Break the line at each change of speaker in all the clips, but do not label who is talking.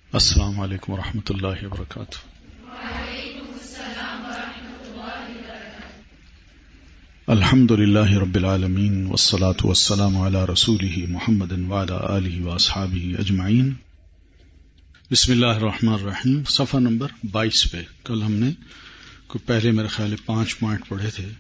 السلام علیکم ورحمۃ اللہ وبرکاتہ۔ الحمد للہ رب العالمین والصلاة والسلام علی رسولہ محمد وعلی آلہ واصحابہ اجمعین۔ بسم اللہ الرحمن الرحیم۔ صفحہ نمبر 22 پہ کل ہم نے پہلے میرے خیال 5 پوائنٹ پڑھے تھے،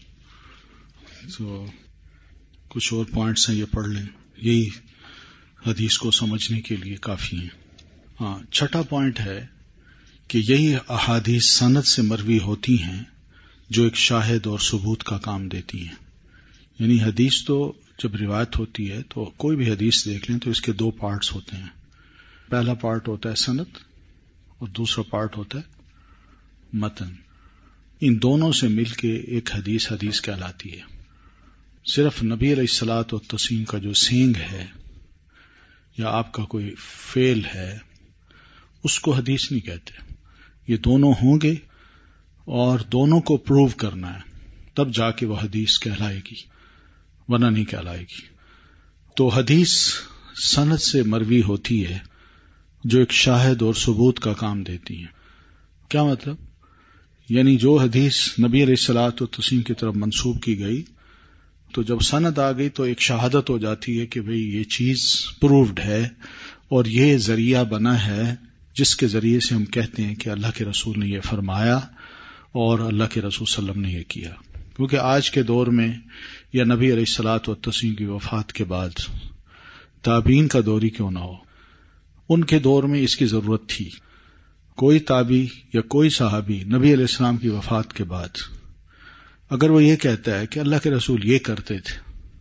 تو کچھ اور پوائنٹس ہیں، یہ پڑھ لیں، یہی حدیث کو سمجھنے کے لیے کافی ہیں۔ چھٹا پوائنٹ ہے کہ یہی احادیث سند سے مروی ہوتی ہیں جو ایک شاہد اور ثبوت کا کام دیتی ہیں۔ یعنی حدیث تو جب روایت ہوتی ہے تو کوئی بھی حدیث دیکھ لیں تو اس کے 2 پارٹس ہوتے ہیں۔ پہلا پارٹ ہوتا ہے سند اور دوسرا پارٹ ہوتا ہے متن۔ ان دونوں سے مل کے ایک حدیث کہلاتی ہے۔ صرف نبی علیہ الصلوۃ والتسلیم کا جو سینگ ہے یا آپ کا کوئی فعل ہے اس کو حدیث نہیں کہتے۔ یہ دونوں ہوں گے اور دونوں کو پروو کرنا ہے، تب جا کے وہ حدیث کہلائے گی، ورنہ نہیں کہلائے گی۔ تو حدیث سند سے مروی ہوتی ہے جو ایک شاہد اور ثبوت کا کام دیتی ہے۔ کیا مطلب؟ یعنی جو حدیث نبی علیہ الصلوۃ والتسلیم کی طرف منسوب کی گئی تو جب سند آ گئی تو ایک شہادت ہو جاتی ہے کہ بھئی یہ چیز پرووڈ ہے اور یہ ذریعہ بنا ہے جس کے ذریعے سے ہم کہتے ہیں کہ اللہ کے رسول نے یہ فرمایا اور اللہ کے رسول صلی اللہ علیہ وسلم نے یہ کیا۔ کیونکہ آج کے دور میں یا نبی علیہ الصلوۃ والتسلیم کی وفات کے بعد تابعین کا دور ہی کیوں نہ ہو، ان کے دور میں اس کی ضرورت تھی۔ کوئی تابعی یا کوئی صحابی نبی علیہ السلام کی وفات کے بعد اگر وہ یہ کہتا ہے کہ اللہ کے رسول یہ کرتے تھے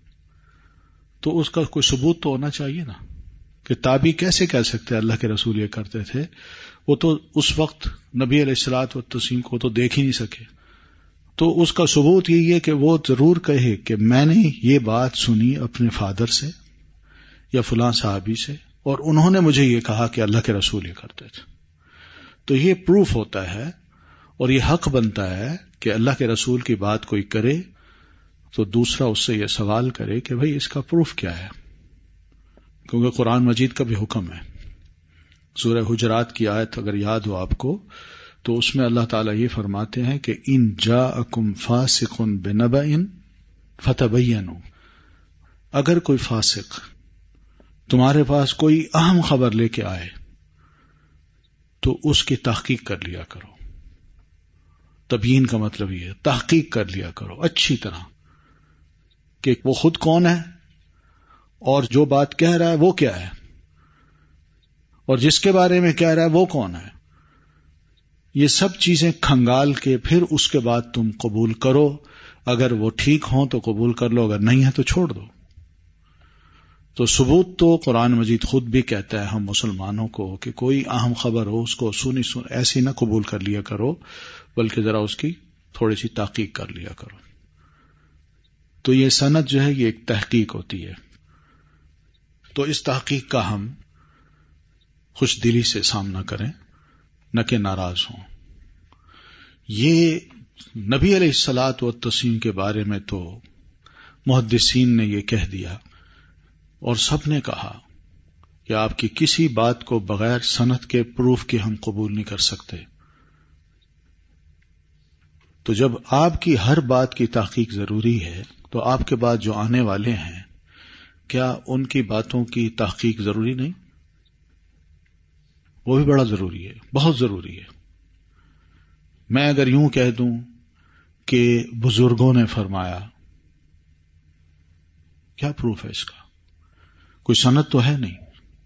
تو اس کا کوئی ثبوت تو ہونا چاہیے نا، کہ تابعی کیسے کہہ سکتے ہیں اللہ کے رسول یہ کرتے تھے؟ وہ تو اس وقت نبی علیہ الصلوۃ والتسلیم کو تو دیکھ ہی نہیں سکے۔ تو اس کا ثبوت یہی ہے کہ وہ ضرور کہے کہ میں نے یہ بات سنی اپنے فادر سے یا فلاں صحابی سے اور انہوں نے مجھے یہ کہا کہ اللہ کے رسول یہ کرتے تھے۔ تو یہ پروف ہوتا ہے اور یہ حق بنتا ہے کہ اللہ کے رسول کی بات کوئی کرے تو دوسرا اس سے یہ سوال کرے کہ بھئی اس کا پروف کیا ہے، کیونکہ قرآن مجید کا بھی حکم ہے۔ سورہ حجرات کی آیت اگر یاد ہو آپ کو تو اس میں اللہ تعالیٰ یہ فرماتے ہیں کہ ان جاءکم فاسق بنبأ فتبینوا، اگر کوئی فاسق تمہارے پاس کوئی اہم خبر لے کے آئے تو اس کی تحقیق کر لیا کرو۔ تبیین کا مطلب یہ ہے تحقیق کر لیا کرو اچھی طرح کہ وہ خود کون ہے اور جو بات کہہ رہا ہے وہ کیا ہے، اور جس کے بارے میں کہہ رہا ہے وہ کون ہے۔ یہ سب چیزیں کھنگال کے پھر اس کے بعد تم قبول کرو۔ اگر وہ ٹھیک ہوں تو قبول کر لو، اگر نہیں ہے تو چھوڑ دو۔ تو ثبوت تو قرآن مجید خود بھی کہتا ہے ہم مسلمانوں کو کہ کوئی اہم خبر ہو اس کو ایسی نہ قبول کر لیا کرو، بلکہ ذرا اس کی تھوڑی سی تحقیق کر لیا کرو۔ تو یہ سند جو ہے یہ ایک تحقیق ہوتی ہے، تو اس تحقیق کا ہم خوش دلی سے سامنا کریں، نہ کہ ناراض ہوں۔ یہ نبی علیہ الصلوۃ والتسلیم کے بارے میں تو محدثین نے یہ کہہ دیا اور سب نے کہا کہ آپ کی کسی بات کو بغیر سند کے پروف کے ہم قبول نہیں کر سکتے۔ تو جب آپ کی ہر بات کی تحقیق ضروری ہے تو آپ کے بعد جو آنے والے ہیں کیا ان کی باتوں کی تحقیق ضروری نہیں؟ وہ بھی بڑا ضروری ہے، بہت ضروری ہے۔ میں اگر یوں کہہ دوں کہ بزرگوں نے فرمایا، کیا پروف ہے اس کا؟ کوئی سند تو ہے نہیں۔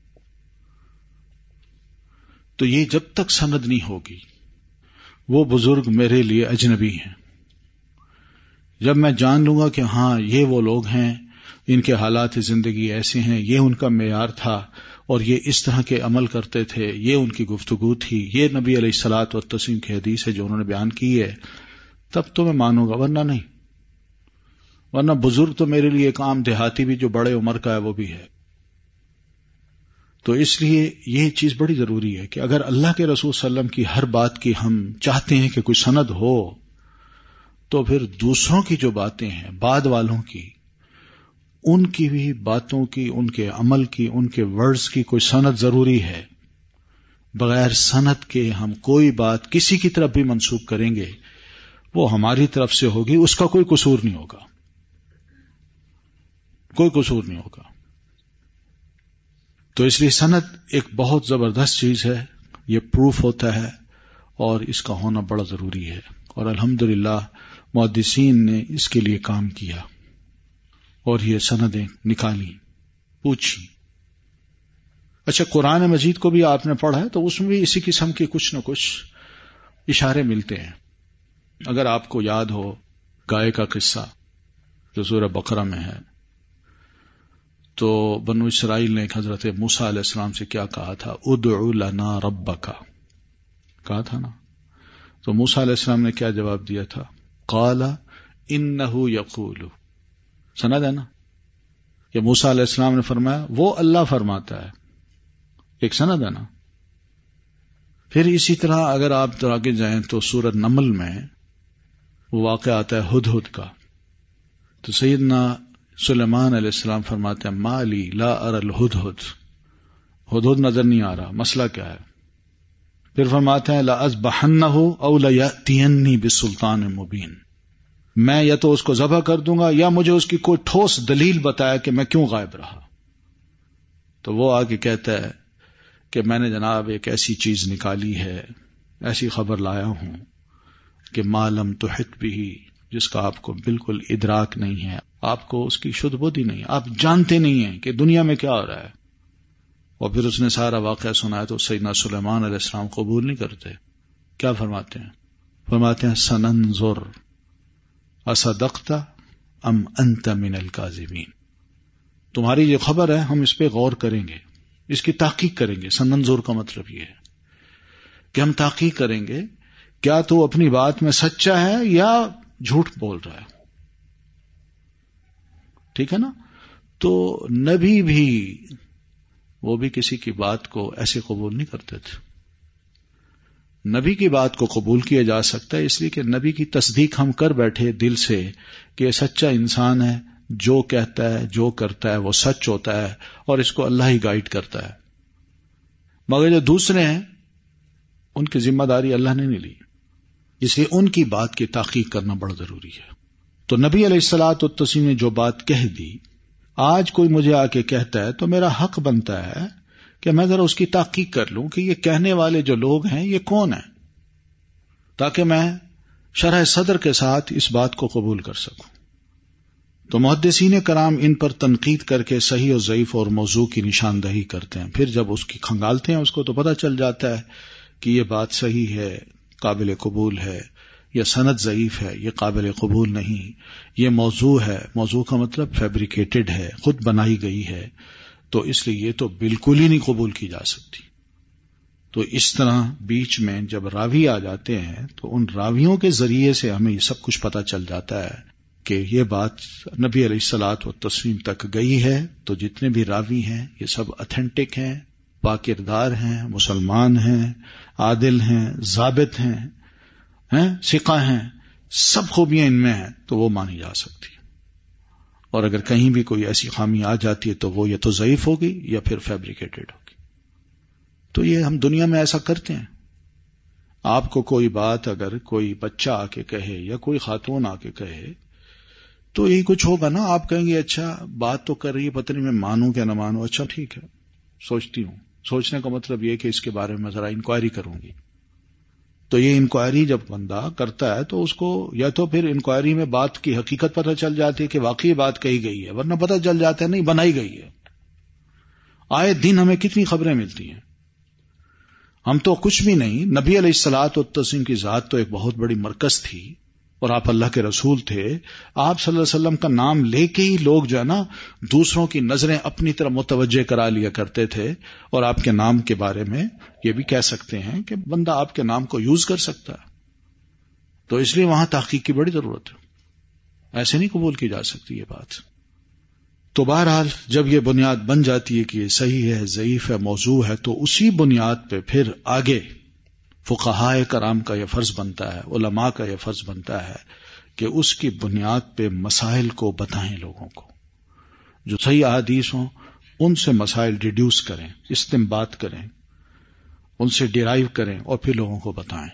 تو یہ جب تک سند نہیں ہوگی وہ بزرگ میرے لیے اجنبی ہیں۔ جب میں جان لوں گا کہ ہاں یہ وہ لوگ ہیں، ان کے حالات زندگی ایسے ہیں، یہ ان کا معیار تھا اور یہ اس طرح کے عمل کرتے تھے، یہ ان کی گفتگو تھی، یہ نبی علیہ الصلوۃ والتسلیم کی حدیث ہے جو انہوں نے بیان کی ہے، تب تو میں مانوں گا، ورنہ نہیں۔ ورنہ بزرگ تو میرے لیے ایک عام دیہاتی بھی جو بڑے عمر کا ہے وہ بھی ہے۔ تو اس لیے یہ چیز بڑی ضروری ہے کہ اگر اللہ کے رسول صلی اللہ علیہ وسلم کی ہر بات کی ہم چاہتے ہیں کہ کوئی سند ہو تو پھر دوسروں کی جو باتیں ہیں بعد والوں کی، ان کی بھی باتوں کی، ان کے عمل کی، ان کے ورڈز کی کوئی سند ضروری ہے۔ بغیر سند کے ہم کوئی بات کسی کی طرف بھی منسوب کریں گے وہ ہماری طرف سے ہوگی، اس کا کوئی قصور نہیں ہوگا، کوئی قصور نہیں ہوگا. تو اس لیے سند ایک بہت زبردست چیز ہے، یہ پروف ہوتا ہے اور اس کا ہونا بڑا ضروری ہے، اور الحمدللہ محدثین نے اس کے لیے کام کیا اور یہ سندیں نکالی، پوچھی. اچھا، قرآن مجید کو بھی آپ نے پڑھا ہے تو اس میں بھی اسی قسم کے کچھ نہ کچھ اشارے ملتے ہیں. اگر آپ کو یاد ہو گائے کا قصہ جو سورہ بقرہ میں ہے، تو بنو اسرائیل نے حضرت موسیٰ علیہ السلام سے کیا کہا تھا؟ ادع لنا ربک، کہا تھا نا. تو موسیٰ علیہ السلام نے کیا جواب دیا تھا؟ قال انہ یقول. سند ہے نا کہ موسیٰ علیہ السلام نے فرمایا وہ اللہ فرماتا ہے، ایک سند ہے نا. پھر اسی طرح اگر آپ آگے جائیں تو سورۃ نمل میں وہ واقعہ آتا ہے ہدہد کا. تو سیدنا سلیمان علیہ السلام فرماتے ہیں ما لی لا اری الہدہد، ہدہد نظر نہیں آ رہا، مسئلہ کیا ہے؟ پھر فرماتے ہیں لأذبحنہ او لیأتینی بسلطان مبین، میں یا تو اس کو ذبح کر دوں گا یا مجھے اس کی کوئی ٹھوس دلیل بتایا کہ میں کیوں غائب رہا. تو وہ آگے کہتا ہے کہ میں نے جناب ایک ایسی چیز نکالی ہے، ایسی خبر لایا ہوں کہ ما لم تحط بہ، جس کا آپ کو بالکل ادراک نہیں ہے، آپ کو اس کی شدھ بدھ ہی نہیں، آپ جانتے نہیں ہیں کہ دنیا میں کیا ہو رہا ہے. اور پھر اس نے سارا واقعہ سنایا تو سیدنا سلیمان علیہ السلام قبول نہیں کرتے. کیا فرماتے ہیں؟ فرماتے ہیں سننظر اصدقت ام انت من الکاذبین، تمہاری یہ خبر ہے ہم اس پہ غور کریں گے، اس کی تحقیق کریں گے. سننظر کا مطلب یہ ہے کہ ہم تحقیق کریں گے کیا تو اپنی بات میں سچا ہے یا جھوٹ بول رہا ہے. ٹھیک ہے نا. تو نبی بھی وہ بھی کسی کی بات کو ایسے قبول نہیں کرتے تھے. نبی کی بات کو قبول کیا جا سکتا ہے اس لیے کہ نبی کی تصدیق ہم کر بیٹھے دل سے کہ یہ سچا انسان ہے، جو کہتا ہے جو کرتا ہے وہ سچ ہوتا ہے اور اس کو اللہ ہی گائیڈ کرتا ہے. مگر جو دوسرے ہیں ان کی ذمہ داری اللہ نے نہیں لی، اس لیے ان کی بات کی تحقیق کرنا بڑا ضروری ہے. تو نبی علیہ الصلوۃ والتسلیم نے جو بات کہہ دی، آج کوئی مجھے آ کے کہتا ہے تو میرا حق بنتا ہے کہ میں ذرا اس کی تحقیق کر لوں کہ یہ کہنے والے جو لوگ ہیں یہ کون ہیں، تاکہ میں شرح صدر کے ساتھ اس بات کو قبول کر سکوں. تو محدثین کرام ان پر تنقید کر کے صحیح اور ضعیف اور موضوع کی نشاندہی کرتے ہیں. پھر جب اس کی کھنگالتے ہیں اس کو تو پتہ چل جاتا ہے کہ یہ بات صحیح ہے، قابل قبول ہے، یہ سند ضعیف ہے، یہ قابل قبول نہیں، یہ موضوع ہے، موضوع کا مطلب فیبریکیٹڈ ہے، خود بنائی گئی ہے، تو اس لیے یہ تو بالکل ہی نہیں قبول کی جا سکتی. تو اس طرح بیچ میں جب راوی آ جاتے ہیں تو ان راویوں کے ذریعے سے ہمیں یہ سب کچھ پتہ چل جاتا ہے کہ یہ بات نبی علیہ الصلوۃ والتسلیم تک گئی ہے. تو جتنے بھی راوی ہیں یہ سب اتھینٹک ہیں، پاکردار ہیں، مسلمان ہیں، عادل ہیں، ضابط ہیں، ثقہ ہیں، سب خوبیاں ان میں ہیں تو وہ مانی جا سکتی. اور اگر کہیں بھی کوئی ایسی خامی آ جاتی ہے تو وہ یا تو ضعیف ہوگی یا پھر فیبریکیٹڈ ہوگی. تو یہ ہم دنیا میں ایسا کرتے ہیں. آپ کو کوئی بات اگر کوئی بچہ آ کے کہے یا کوئی خاتون آ کے کہے تو یہی کچھ ہوگا نا، آپ کہیں گے اچھا بات تو کر رہی ہے، پتہ نہیں میں مانوں کیا نہ مانوں، اچھا ٹھیک ہے سوچتی ہوں. سوچنے کا مطلب یہ کہ اس کے بارے میں ذرا انکوائری کروں گی. تو یہ انکوائری جب بندہ کرتا ہے تو اس کو یا تو پھر انکوائری میں بات کی حقیقت پتہ چل جاتی ہے کہ واقعی بات کہی گئی ہے، ورنہ پتہ چل جاتا ہے نہیں بنائی گئی ہے. آئے دن ہمیں کتنی خبریں ملتی ہیں. ہم تو کچھ بھی نہیں. نبی علیہ الصلوۃ والتسلیم کی ذات تو ایک بہت بڑی مرکز تھی اور آپ اللہ کے رسول تھے. آپ صلی اللہ علیہ وسلم کا نام لے کے ہی لوگ جو ہے نا دوسروں کی نظریں اپنی طرف متوجہ کرا لیا کرتے تھے، اور آپ کے نام کے بارے میں یہ بھی کہہ سکتے ہیں کہ بندہ آپ کے نام کو یوز کر سکتا ہے. تو اس لیے وہاں تحقیق کی بڑی ضرورت ہے، ایسے نہیں قبول کی جا سکتی یہ بات. تو بہرحال جب یہ بنیاد بن جاتی ہے کہ یہ صحیح ہے، ضعیف ہے، موضوع ہے، تو اسی بنیاد پہ پھر آگے فقہائے کرام کا یہ فرض بنتا ہے، علماء کا یہ فرض بنتا ہے کہ اس کی بنیاد پہ مسائل کو بتائیں لوگوں کو. جو صحیح احادیث ہوں ان سے مسائل ڈیڈیوس کریں، استنباط کریں. ان سے ڈیرائیو کریں اور پھر لوگوں کو بتائیں.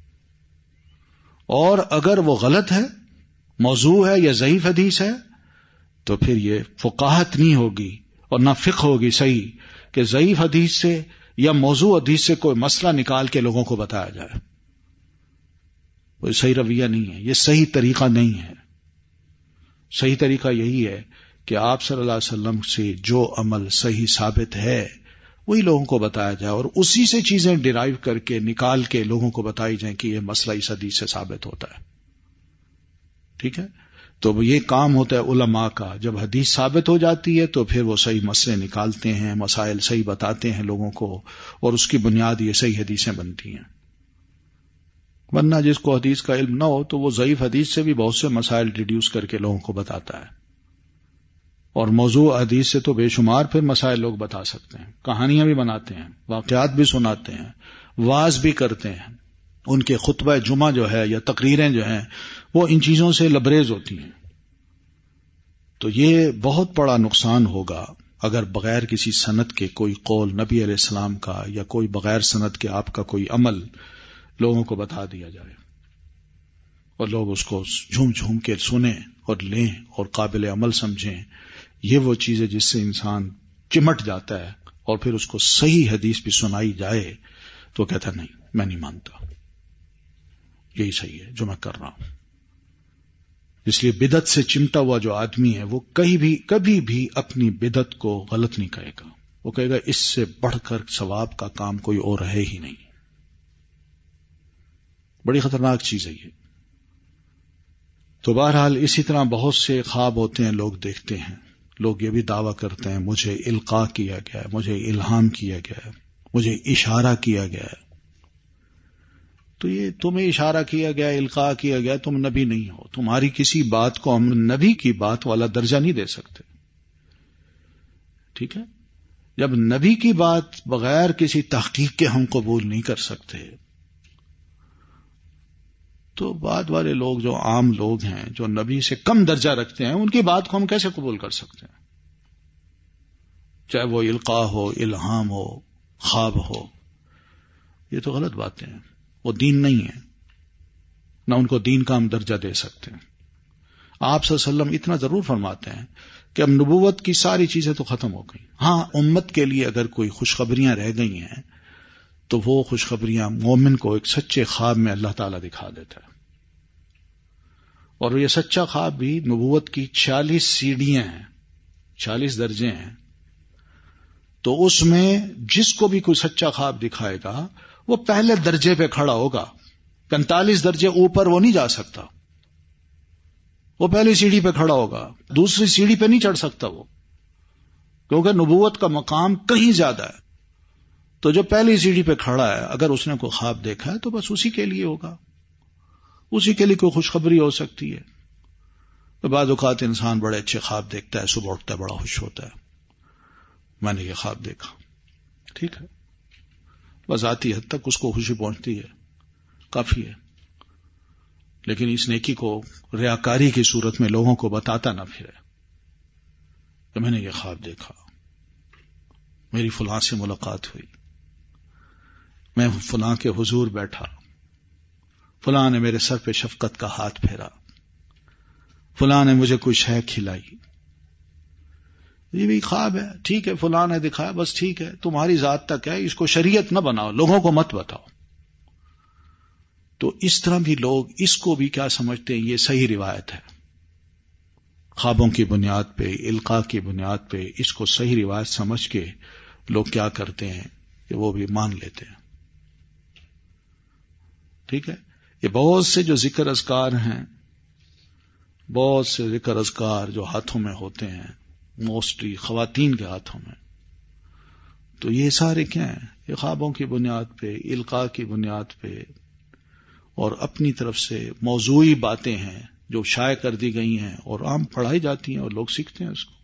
اور اگر وہ غلط ہے، موضوع ہے یا ضعیف حدیث ہے، تو پھر یہ فقاہت نہیں ہوگی اور نہ فقہ ہوگی صحیح کہ ضعیف حدیث سے یا موضوع حدیث سے کوئی مسئلہ نکال کے لوگوں کو بتایا جائے. وہ صحیح رویہ نہیں ہے، یہ صحیح طریقہ نہیں ہے. صحیح طریقہ یہی ہے کہ آپ صلی اللہ علیہ وسلم سے جو عمل صحیح ثابت ہے وہی لوگوں کو بتایا جائے اور اسی سے چیزیں ڈیرائیو کر کے نکال کے لوگوں کو بتائی جائیں کہ یہ مسئلہ اس حدیث سے ثابت ہوتا ہے. ٹھیک ہے؟ تو یہ کام ہوتا ہے علماء کا. جب حدیث ثابت ہو جاتی ہے تو پھر وہ صحیح مسئلے نکالتے ہیں، مسائل صحیح بتاتے ہیں لوگوں کو، اور اس کی بنیاد یہ صحیح حدیثیں بنتی ہیں. ورنہ جس کو حدیث کا علم نہ ہو تو وہ ضعیف حدیث سے بھی بہت سے مسائل ریڈیوس کر کے لوگوں کو بتاتا ہے. اور موضوع حدیث سے تو بے شمار پھر مسائل لوگ بتا سکتے ہیں، کہانیاں بھی بناتے ہیں، واقعات بھی سناتے ہیں، وعظ بھی کرتے ہیں. ان کے خطبہ جمعہ جو ہے یا تقریریں جو ہیں وہ ان چیزوں سے لبریز ہوتی ہیں. تو یہ بہت بڑا نقصان ہوگا اگر بغیر کسی سند کے کوئی قول نبی علیہ السلام کا یا کوئی بغیر سند کے آپ کا کوئی عمل لوگوں کو بتا دیا جائے اور لوگ اس کو جھوم جھوم کے سنیں اور لیں اور قابل عمل سمجھیں. یہ وہ چیز ہے جس سے انسان چمٹ جاتا ہے اور پھر اس کو صحیح حدیث بھی سنائی جائے تو کہتا نہیں میں نہیں مانتا، یہی صحیح ہے جو میں کر رہا ہوں. اس لیے بدعت سے چمٹا ہوا جو آدمی ہے وہ کبھی بھی اپنی بدعت کو غلط نہیں کہے گا. وہ کہے گا اس سے بڑھ کر ثواب کا کام کوئی اور ہے ہی نہیں. بڑی خطرناک چیز ہے یہ. تو بہرحال اسی طرح بہت سے خواب ہوتے ہیں، لوگ دیکھتے ہیں، لوگ یہ بھی دعویٰ کرتے ہیں مجھے القاء کیا گیا ہے، مجھے الہام کیا گیا ہے، مجھے اشارہ کیا گیا ہے. تو یہ تمہیں اشارہ کیا گیا، القاء کیا گیا، تم نبی نہیں ہو. تمہاری کسی بات کو ہم نبی کی بات والا درجہ نہیں دے سکتے. ٹھیک ہے؟ جب نبی کی بات بغیر کسی تحقیق کے ہم قبول نہیں کر سکتے تو بعد والے لوگ جو عام لوگ ہیں جو نبی سے کم درجہ رکھتے ہیں ان کی بات کو ہم کیسے قبول کر سکتے ہیں؟ چاہے وہ القاء ہو، الہام ہو، خواب ہو. یہ تو غلط باتیں ہیں، وہ دین نہیں ہے، نہ ان کو دین کا ہم درجہ دے سکتے ہیں. آپ صلی اللہ علیہ وسلم اتنا ضرور فرماتے ہیں کہ اب نبوت کی ساری چیزیں تو ختم ہو گئی. ہاں امت کے لیے اگر کوئی خوشخبریاں رہ گئی ہیں تو وہ خوشخبریاں مومن کو ایک سچے خواب میں اللہ تعالیٰ دکھا دیتا ہے. اور یہ سچا خواب بھی نبوت کی 46 سیڑھیاں ہیں، 46 درجے ہیں. تو اس میں جس کو بھی کوئی سچا خواب دکھائے گا وہ پہلے درجے پہ کھڑا ہوگا، 45 درجے اوپر وہ نہیں جا سکتا. وہ پہلی سیڑھی پہ کھڑا ہوگا، دوسری سیڑھی پہ نہیں چڑھ سکتا وہ، کیونکہ نبوت کا مقام کہیں زیادہ ہے. تو جو پہلی سیڑھی پہ کھڑا ہے اگر اس نے کوئی خواب دیکھا ہے تو بس اسی کے لیے ہوگا، اسی کے لیے کوئی خوشخبری ہو سکتی ہے. تو بعض اوقات انسان بڑے اچھے خواب دیکھتا ہے، صبح اٹھتا ہے بڑا خوش ہوتا ہے میں نے یہ خواب دیکھا. ٹھیک ہے، بس ذاتی حد تک اس کو خوشی پہنچتی ہے، کافی ہے. لیکن اس نیکی کو ریاکاری کی صورت میں لوگوں کو بتاتا نہ پھرے کہ میں نے یہ خواب دیکھا، میری فلاں سے ملاقات ہوئی، میں فلاں کے حضور بیٹھا، فلاں نے میرے سر پہ شفقت کا ہاتھ پھیرا، فلاں نے مجھے کوئی شے کھلائی. یہ بھی خواب ہے، ٹھیک ہے، فلاں نے دکھایا، بس ٹھیک ہے، تمہاری ذات تک ہے، اس کو شریعت نہ بناؤ، لوگوں کو مت بتاؤ. تو اس طرح بھی لوگ اس کو بھی کیا سمجھتے ہیں، یہ صحیح روایت ہے. خوابوں کی بنیاد پہ، القاء کی بنیاد پہ اس کو صحیح روایت سمجھ کے لوگ کیا کرتے ہیں کہ وہ بھی مان لیتے ہیں. ٹھیک ہے، یہ بہت سے جو ذکر اذکار ہیں، بہت سے ذکر اذکار جو ہاتھوں میں ہوتے ہیں، موسٹلی خواتین کے ہاتھوں میں، تو یہ سارے کیا ہیں؟ یہ خوابوں کی بنیاد پہ، القاء کی بنیاد پہ اور اپنی طرف سے موضوعی باتیں ہیں جو شائع کر دی گئی ہیں اور عام پڑھائی جاتی ہیں اور لوگ سیکھتے ہیں اس کو.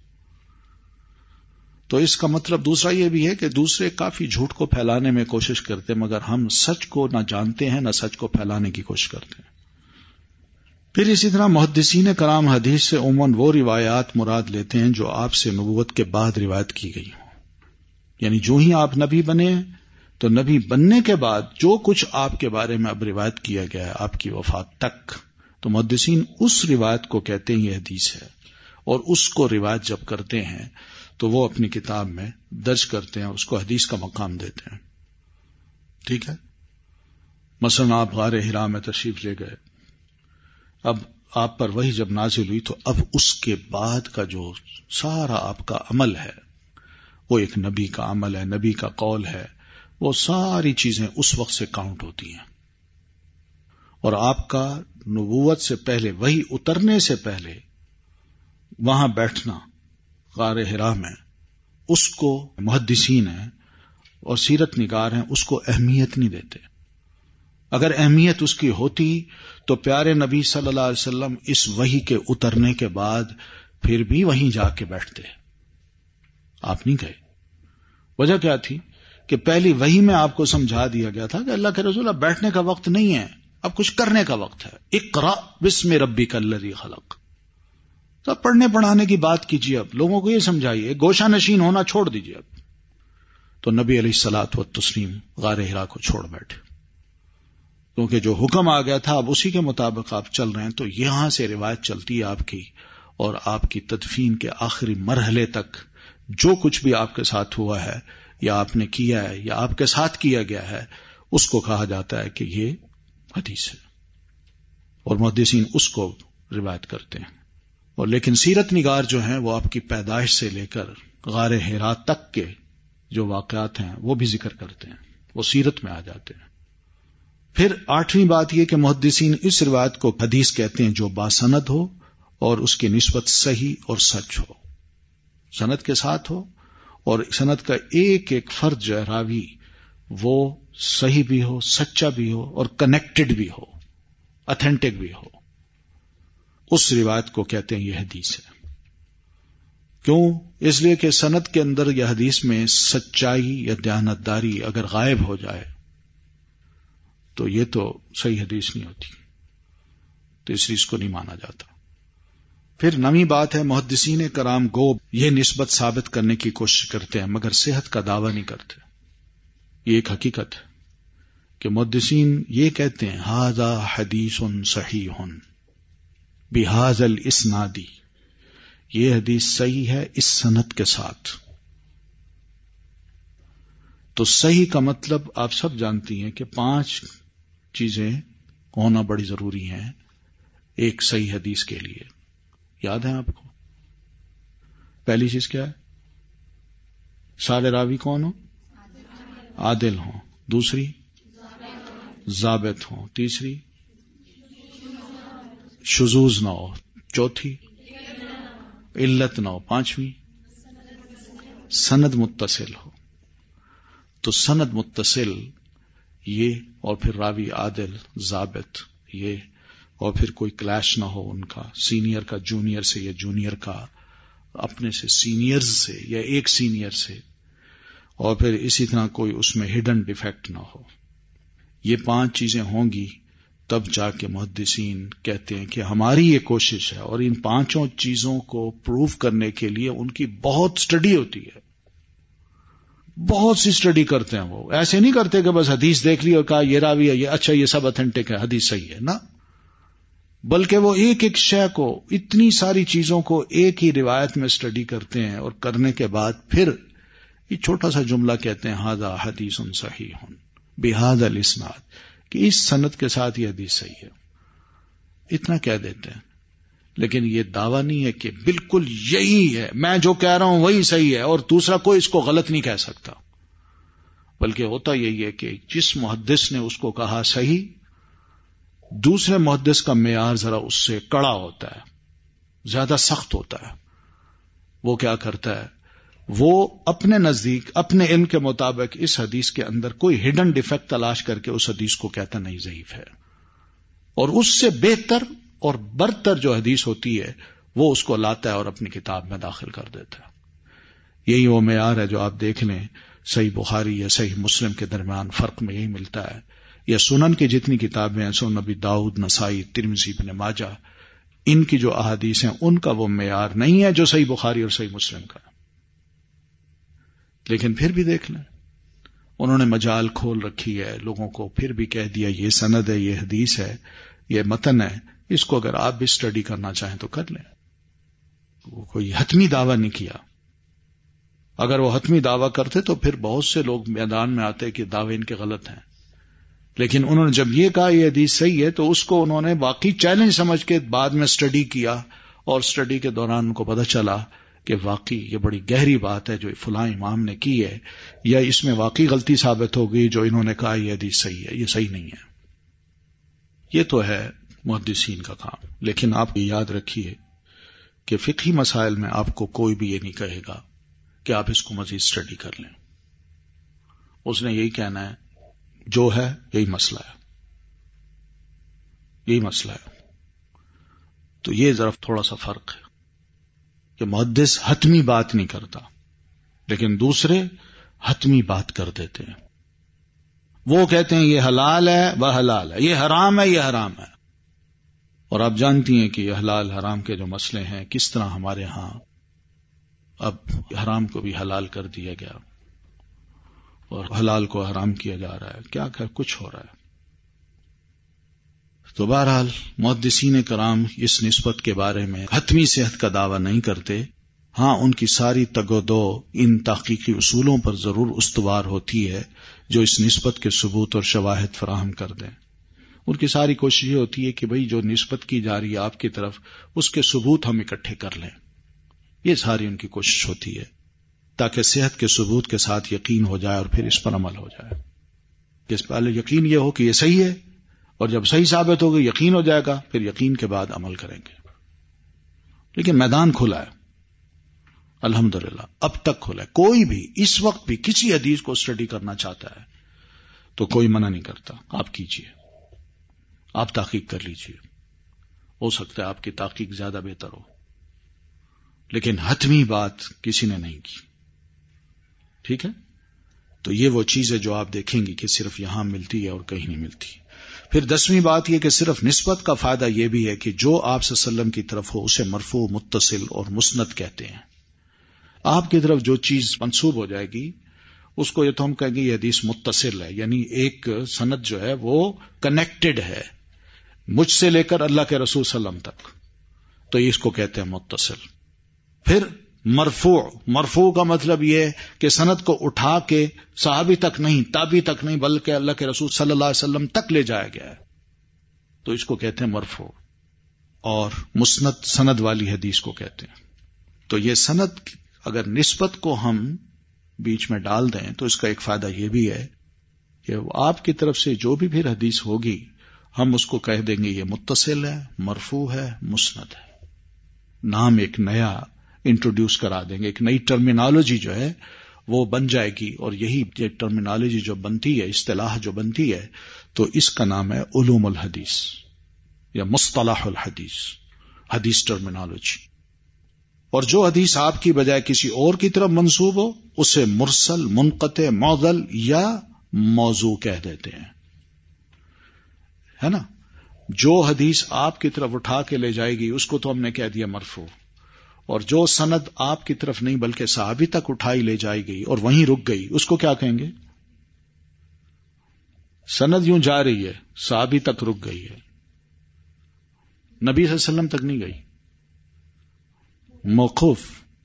تو اس کا مطلب دوسرا یہ بھی ہے کہ دوسرے کافی جھوٹ کو پھیلانے میں کوشش کرتے ہیں، مگر ہم سچ کو نہ جانتے ہیں نہ سچ کو پھیلانے کی کوشش کرتے ہیں. پھر اسی طرح محدثین کرام حدیث سے عموماً وہ روایات مراد لیتے ہیں جو آپ سے نبوت کے بعد روایت کی گئی ہوں. یعنی جو ہی آپ نبی بنے تو نبی بننے کے بعد جو کچھ آپ کے بارے میں اب روایت کیا گیا ہے آپ کی وفات تک، تو محدثین اس روایت کو کہتے ہیں یہ حدیث ہے، اور اس کو روایت جب کرتے ہیں تو وہ اپنی کتاب میں درج کرتے ہیں، اس کو حدیث کا مقام دیتے ہیں. ٹھیک ہے؟ مثلا آپ غار حرا میں تشریف لے گئے، اب آپ پر وحی جب نازل ہوئی تو اب اس کے بعد کا جو سارا آپ کا عمل ہے وہ ایک نبی کا عمل ہے، نبی کا قول ہے، وہ ساری چیزیں اس وقت سے کاؤنٹ ہوتی ہیں. اور آپ کا نبوت سے پہلے، وحی اترنے سے پہلے وہاں بیٹھنا غار حرا میں، اس کو محدثین ہیں اور سیرت نگار ہیں اس کو اہمیت نہیں دیتے. اگر اہمیت اس کی ہوتی تو پیارے نبی صلی اللہ علیہ وسلم اس وحی کے اترنے کے بعد پھر بھی وہیں جا کے بیٹھتے. آپ نہیں گئے. وجہ کیا تھی کہ پہلی وحی میں آپ کو سمجھا دیا گیا تھا کہ اللہ کے رسول اب بیٹھنے کا وقت نہیں ہے، اب کچھ کرنے کا وقت ہے. اقرأ بسم ربک الذی خلق. تو اب پڑھنے پڑھانے کی بات کیجیے، اب لوگوں کو یہ سمجھائیے، گوشہ نشین ہونا چھوڑ دیجیے. اب تو نبی علیہ الصلوۃ والتسلیم غار حرا کو چھوڑ بیٹھے، کیونکہ جو حکم آ گیا تھا اب اسی کے مطابق آپ چل رہے ہیں. تو یہاں سے روایت چلتی ہے آپ کی، اور آپ کی تدفین کے آخری مرحلے تک جو کچھ بھی آپ کے ساتھ ہوا ہے یا آپ نے کیا ہے یا آپ کے ساتھ کیا گیا ہے اس کو کہا جاتا ہے کہ یہ حدیث ہے، اور محدثین اس کو روایت کرتے ہیں. اور لیکن سیرت نگار جو ہیں وہ آپ کی پیدائش سے لے کر غار حرا تک کے جو واقعات ہیں وہ بھی ذکر کرتے ہیں، وہ سیرت میں آ جاتے ہیں. پھر آٹھویں بات یہ کہ محدثین اس روایت کو حدیث کہتے ہیں جو باسند ہو اور اس کی نسبت صحیح اور سچ ہو، سند کے ساتھ ہو، اور سند کا ایک ایک فرد جو ہے راوی وہ صحیح بھی ہو، سچا بھی ہو، اور کنیکٹڈ بھی ہو، اتھینٹک بھی ہو. اس روایت کو کہتے ہیں یہ حدیث ہے. کیوں؟ اس لیے کہ سند کے اندر یا حدیث میں سچائی یا دیانتداری اگر غائب ہو جائے تو یہ تو صحیح حدیث نہیں ہوتی، تو اس لیے اس کو نہیں مانا جاتا. پھر نویں بات ہے محدثین کرام گو یہ نسبت ثابت کرنے کی کوشش کرتے ہیں مگر صحت کا دعویٰ نہیں کرتے. یہ ایک حقیقت ہے کہ محدثین یہ کہتے ہیں ھذا حدیث صحیح بھذا الاسناد، یہ حدیث صحیح ہے اس سند کے ساتھ. تو صحیح کا مطلب آپ سب جانتی ہیں کہ 5 چیزیں ہونا بڑی ضروری ہیں ایک صحیح حدیث کے لیے. یاد ہے آپ کو؟ پہلی چیز کیا ہے؟ سارے راوی کون ہوں؟ عادل ہوں. دوسری ضابط ہوں. تیسری شذوذ نہ ہو. چوتھی علت نہ ہو. پانچویں سند متصل ہو. تو سند متصل یہ، اور پھر راوی عادل ضابط یہ، اور پھر کوئی کلیش نہ ہو ان کا، سینئر کا جونیئر سے یا جونیئر کا اپنے سے سینئرز سے یا ایک سینئر سے، اور پھر اسی طرح کوئی اس میں ہڈن ڈیفیکٹ نہ ہو. یہ 5 چیزیں ہوں گی تب جا کے محدثین کہتے ہیں کہ ہماری یہ کوشش ہے. اور ان 5 چیزوں کو پروف کرنے کے لیے ان کی بہت سٹڈی ہوتی ہے، بہت سی سٹڈی کرتے ہیں. وہ ایسے نہیں کرتے کہ بس حدیث دیکھ لی اور کہا یہ راوی ہے، یہ اچھا یہ سب اتھینٹک ہے، حدیث صحیح ہے، نا. بلکہ وہ ایک ایک شے کو، اتنی ساری چیزوں کو ایک ہی روایت میں سٹڈی کرتے ہیں، اور کرنے کے بعد پھر یہ چھوٹا سا جملہ کہتے ہیں ھذا حدیث صحیح بھذا الاسناد، کہ اس سند کے ساتھ یہ حدیث صحیح ہے. اتنا کہہ دیتے ہیں، لیکن یہ دعویٰ نہیں ہے کہ بالکل یہی ہے، میں جو کہہ رہا ہوں وہی صحیح ہے اور دوسرا کوئی اس کو غلط نہیں کہہ سکتا. بلکہ ہوتا یہی ہے کہ جس محدث نے اس کو کہا صحیح، دوسرے محدث کا معیار ذرا اس سے کڑا ہوتا ہے، زیادہ سخت ہوتا ہے. وہ کیا کرتا ہے؟ وہ اپنے نزدیک اپنے علم کے مطابق اس حدیث کے اندر کوئی ہڈن ڈیفیکٹ تلاش کر کے اس حدیث کو کہتا نہیں ضعیف ہے، اور اس سے بہتر اور برتر جو حدیث ہوتی ہے وہ اس کو لاتا ہے اور اپنی کتاب میں داخل کر دیتا ہے. یہی وہ معیار ہے جو آپ دیکھ لیں صحیح بخاری یا صحیح مسلم کے درمیان فرق میں یہی ملتا ہے، یا سنن کی جتنی کتابیں ہیں، سنن نبی داؤد، نسائی، ترمذی، ابن ماجہ، ان کی جو احادیث ہیں ان کا وہ معیار نہیں ہے جو صحیح بخاری اور صحیح مسلم کا. لیکن پھر بھی دیکھ لیں انہوں نے مجال کھول رکھی ہے لوگوں کو، پھر بھی کہہ دیا یہ سند ہے، یہ حدیث ہے، یہ متن ہے، اس کو اگر آپ بھی اسٹڈی کرنا چاہیں تو کر لیں. وہ کوئی حتمی دعویٰ نہیں کیا. اگر وہ حتمی دعویٰ کرتے تو پھر بہت سے لوگ میدان میں آتے کہ دعوے ان کے غلط ہیں. لیکن انہوں نے جب یہ کہا یہ حدیث صحیح ہے تو اس کو انہوں نے واقعی چیلنج سمجھ کے بعد میں اسٹڈی کیا، اور اسٹڈی کے دوران ان کو پتہ چلا کہ واقعی یہ بڑی گہری بات ہے جو فلاں امام نے کی ہے، یا اس میں واقعی غلطی ثابت ہو گئی جو انہوں نے کہا یہ حدیث صحیح ہے، یہ صحیح نہیں ہے. یہ تو ہے محدثین کا کام. لیکن آپ یاد رکھیے کہ فقہی مسائل میں آپ کو کوئی بھی یہ نہیں کہے گا کہ آپ اس کو مزید اسٹڈی کر لیں. اس نے یہی کہنا ہے جو ہے یہی مسئلہ ہے، یہی مسئلہ ہے. تو یہ ذرا تھوڑا سا فرق ہے کہ محدث حتمی بات نہیں کرتا، لیکن دوسرے حتمی بات کر دیتے ہیں. وہ کہتے ہیں یہ حلال ہے وہ حلال ہے، یہ حرام ہے یہ حرام ہے. اور آپ جانتی ہیں کہ یہ حلال حرام کے جو مسئلے ہیں کس طرح ہمارے ہاں اب حرام کو بھی حلال کر دیا گیا اور حلال کو حرام کیا جا رہا ہے، کیا کچھ ہو رہا ہے. تو بہرحال محدثین کرام اس نسبت کے بارے میں حتمی صحت کا دعویٰ نہیں کرتے. ہاں ان کی ساری تگ و دو ان تحقیقی اصولوں پر ضرور استوار ہوتی ہے جو اس نسبت کے ثبوت اور شواہد فراہم کر دیں. ان کی ساری کوشش یہ ہوتی ہے کہ بھئی جو نسبت کی جا رہی ہے آپ کی طرف اس کے ثبوت ہم اکٹھے کر لیں. یہ ساری ان کی کوشش ہوتی ہے تاکہ صحت کے ثبوت کے ساتھ یقین ہو جائے اور پھر اس پر عمل ہو جائے. کہ پہلے یقین یہ ہو کہ یہ صحیح ہے، اور جب صحیح ثابت ہوگا یقین ہو جائے گا، پھر یقین کے بعد عمل کریں گے. لیکن میدان کھلا ہے الحمدللہ، اب تک کھلا ہے. کوئی بھی اس وقت بھی کسی حدیث کو اسٹڈی کرنا چاہتا ہے تو کوئی منع نہیں کرتا. آپ کیجئے، آپ تحقیق کر لیجئے، ہو سکتا ہے آپ کی تحقیق زیادہ بہتر ہو، لیکن حتمی بات کسی نے نہیں کی. ٹھیک ہے؟ تو یہ وہ چیز ہے جو آپ دیکھیں گی کہ صرف یہاں ملتی ہے اور کہیں نہیں ملتی. پھر 10ویں بات یہ کہ صرف نسبت کا فائدہ یہ بھی ہے کہ جو آپ صلی اللہ علیہ وسلم کی طرف ہو اسے مرفوع، متصل اور مسند کہتے ہیں. آپ کی طرف جو چیز منسوب ہو جائے گی اس کو یہ تو ہم کہیں گے یہ حدیث متصل ہے، یعنی ایک سند جو ہے وہ کنیکٹڈ ہے مجھ سے لے کر اللہ کے رسول صلی اللہ علیہ وسلم تک، تو اس کو کہتے ہیں متصل. پھر مرفوع کا مطلب یہ ہے کہ سند کو اٹھا کے صحابی تک نہیں، تابعی تک نہیں، بلکہ اللہ کے رسول صلی اللہ علیہ وسلم تک لے جایا گیا ہے، تو اس کو کہتے ہیں مرفوع. اور مسند سند والی حدیث کو کہتے ہیں. تو یہ سند اگر نسبت کو ہم بیچ میں ڈال دیں تو اس کا ایک فائدہ یہ بھی ہے کہ آپ کی طرف سے جو بھی پھر حدیث ہوگی ہم اس کو کہہ دیں گے یہ متصل ہے، مرفوع ہے، مسند ہے. نام ایک نیا انٹروڈیوس کرا دیں گے، ایک نئی ٹرمینالوجی جو ہے وہ بن جائے گی. اور یہی ٹرمینالوجی جو بنتی ہے، اصطلاح جو بنتی ہے، تو اس کا نام ہے علوم الحدیث یا مصطلح الحدیث، حدیث ٹرمینالوجی. اور جو حدیث آپ کی بجائے کسی اور کی طرف منسوب ہو اسے مرسل، منقطع، معضل یا موضوع کہہ دیتے ہیں، ہے نا. جو حدیث آپ کی طرف اٹھا کے لے جائے گی اس کو تو ہم نے کہہ دیا مرفوع، اور جو سند آپ کی طرف نہیں بلکہ صحابی تک اٹھائی لے جائے گئی اور وہیں رک گئی اس کو کیا کہیں گے؟ سند یوں جا رہی ہے، صحابی تک رک گئی ہے، نبی صلی اللہ علیہ وسلم تک نہیں گئی، موقوف،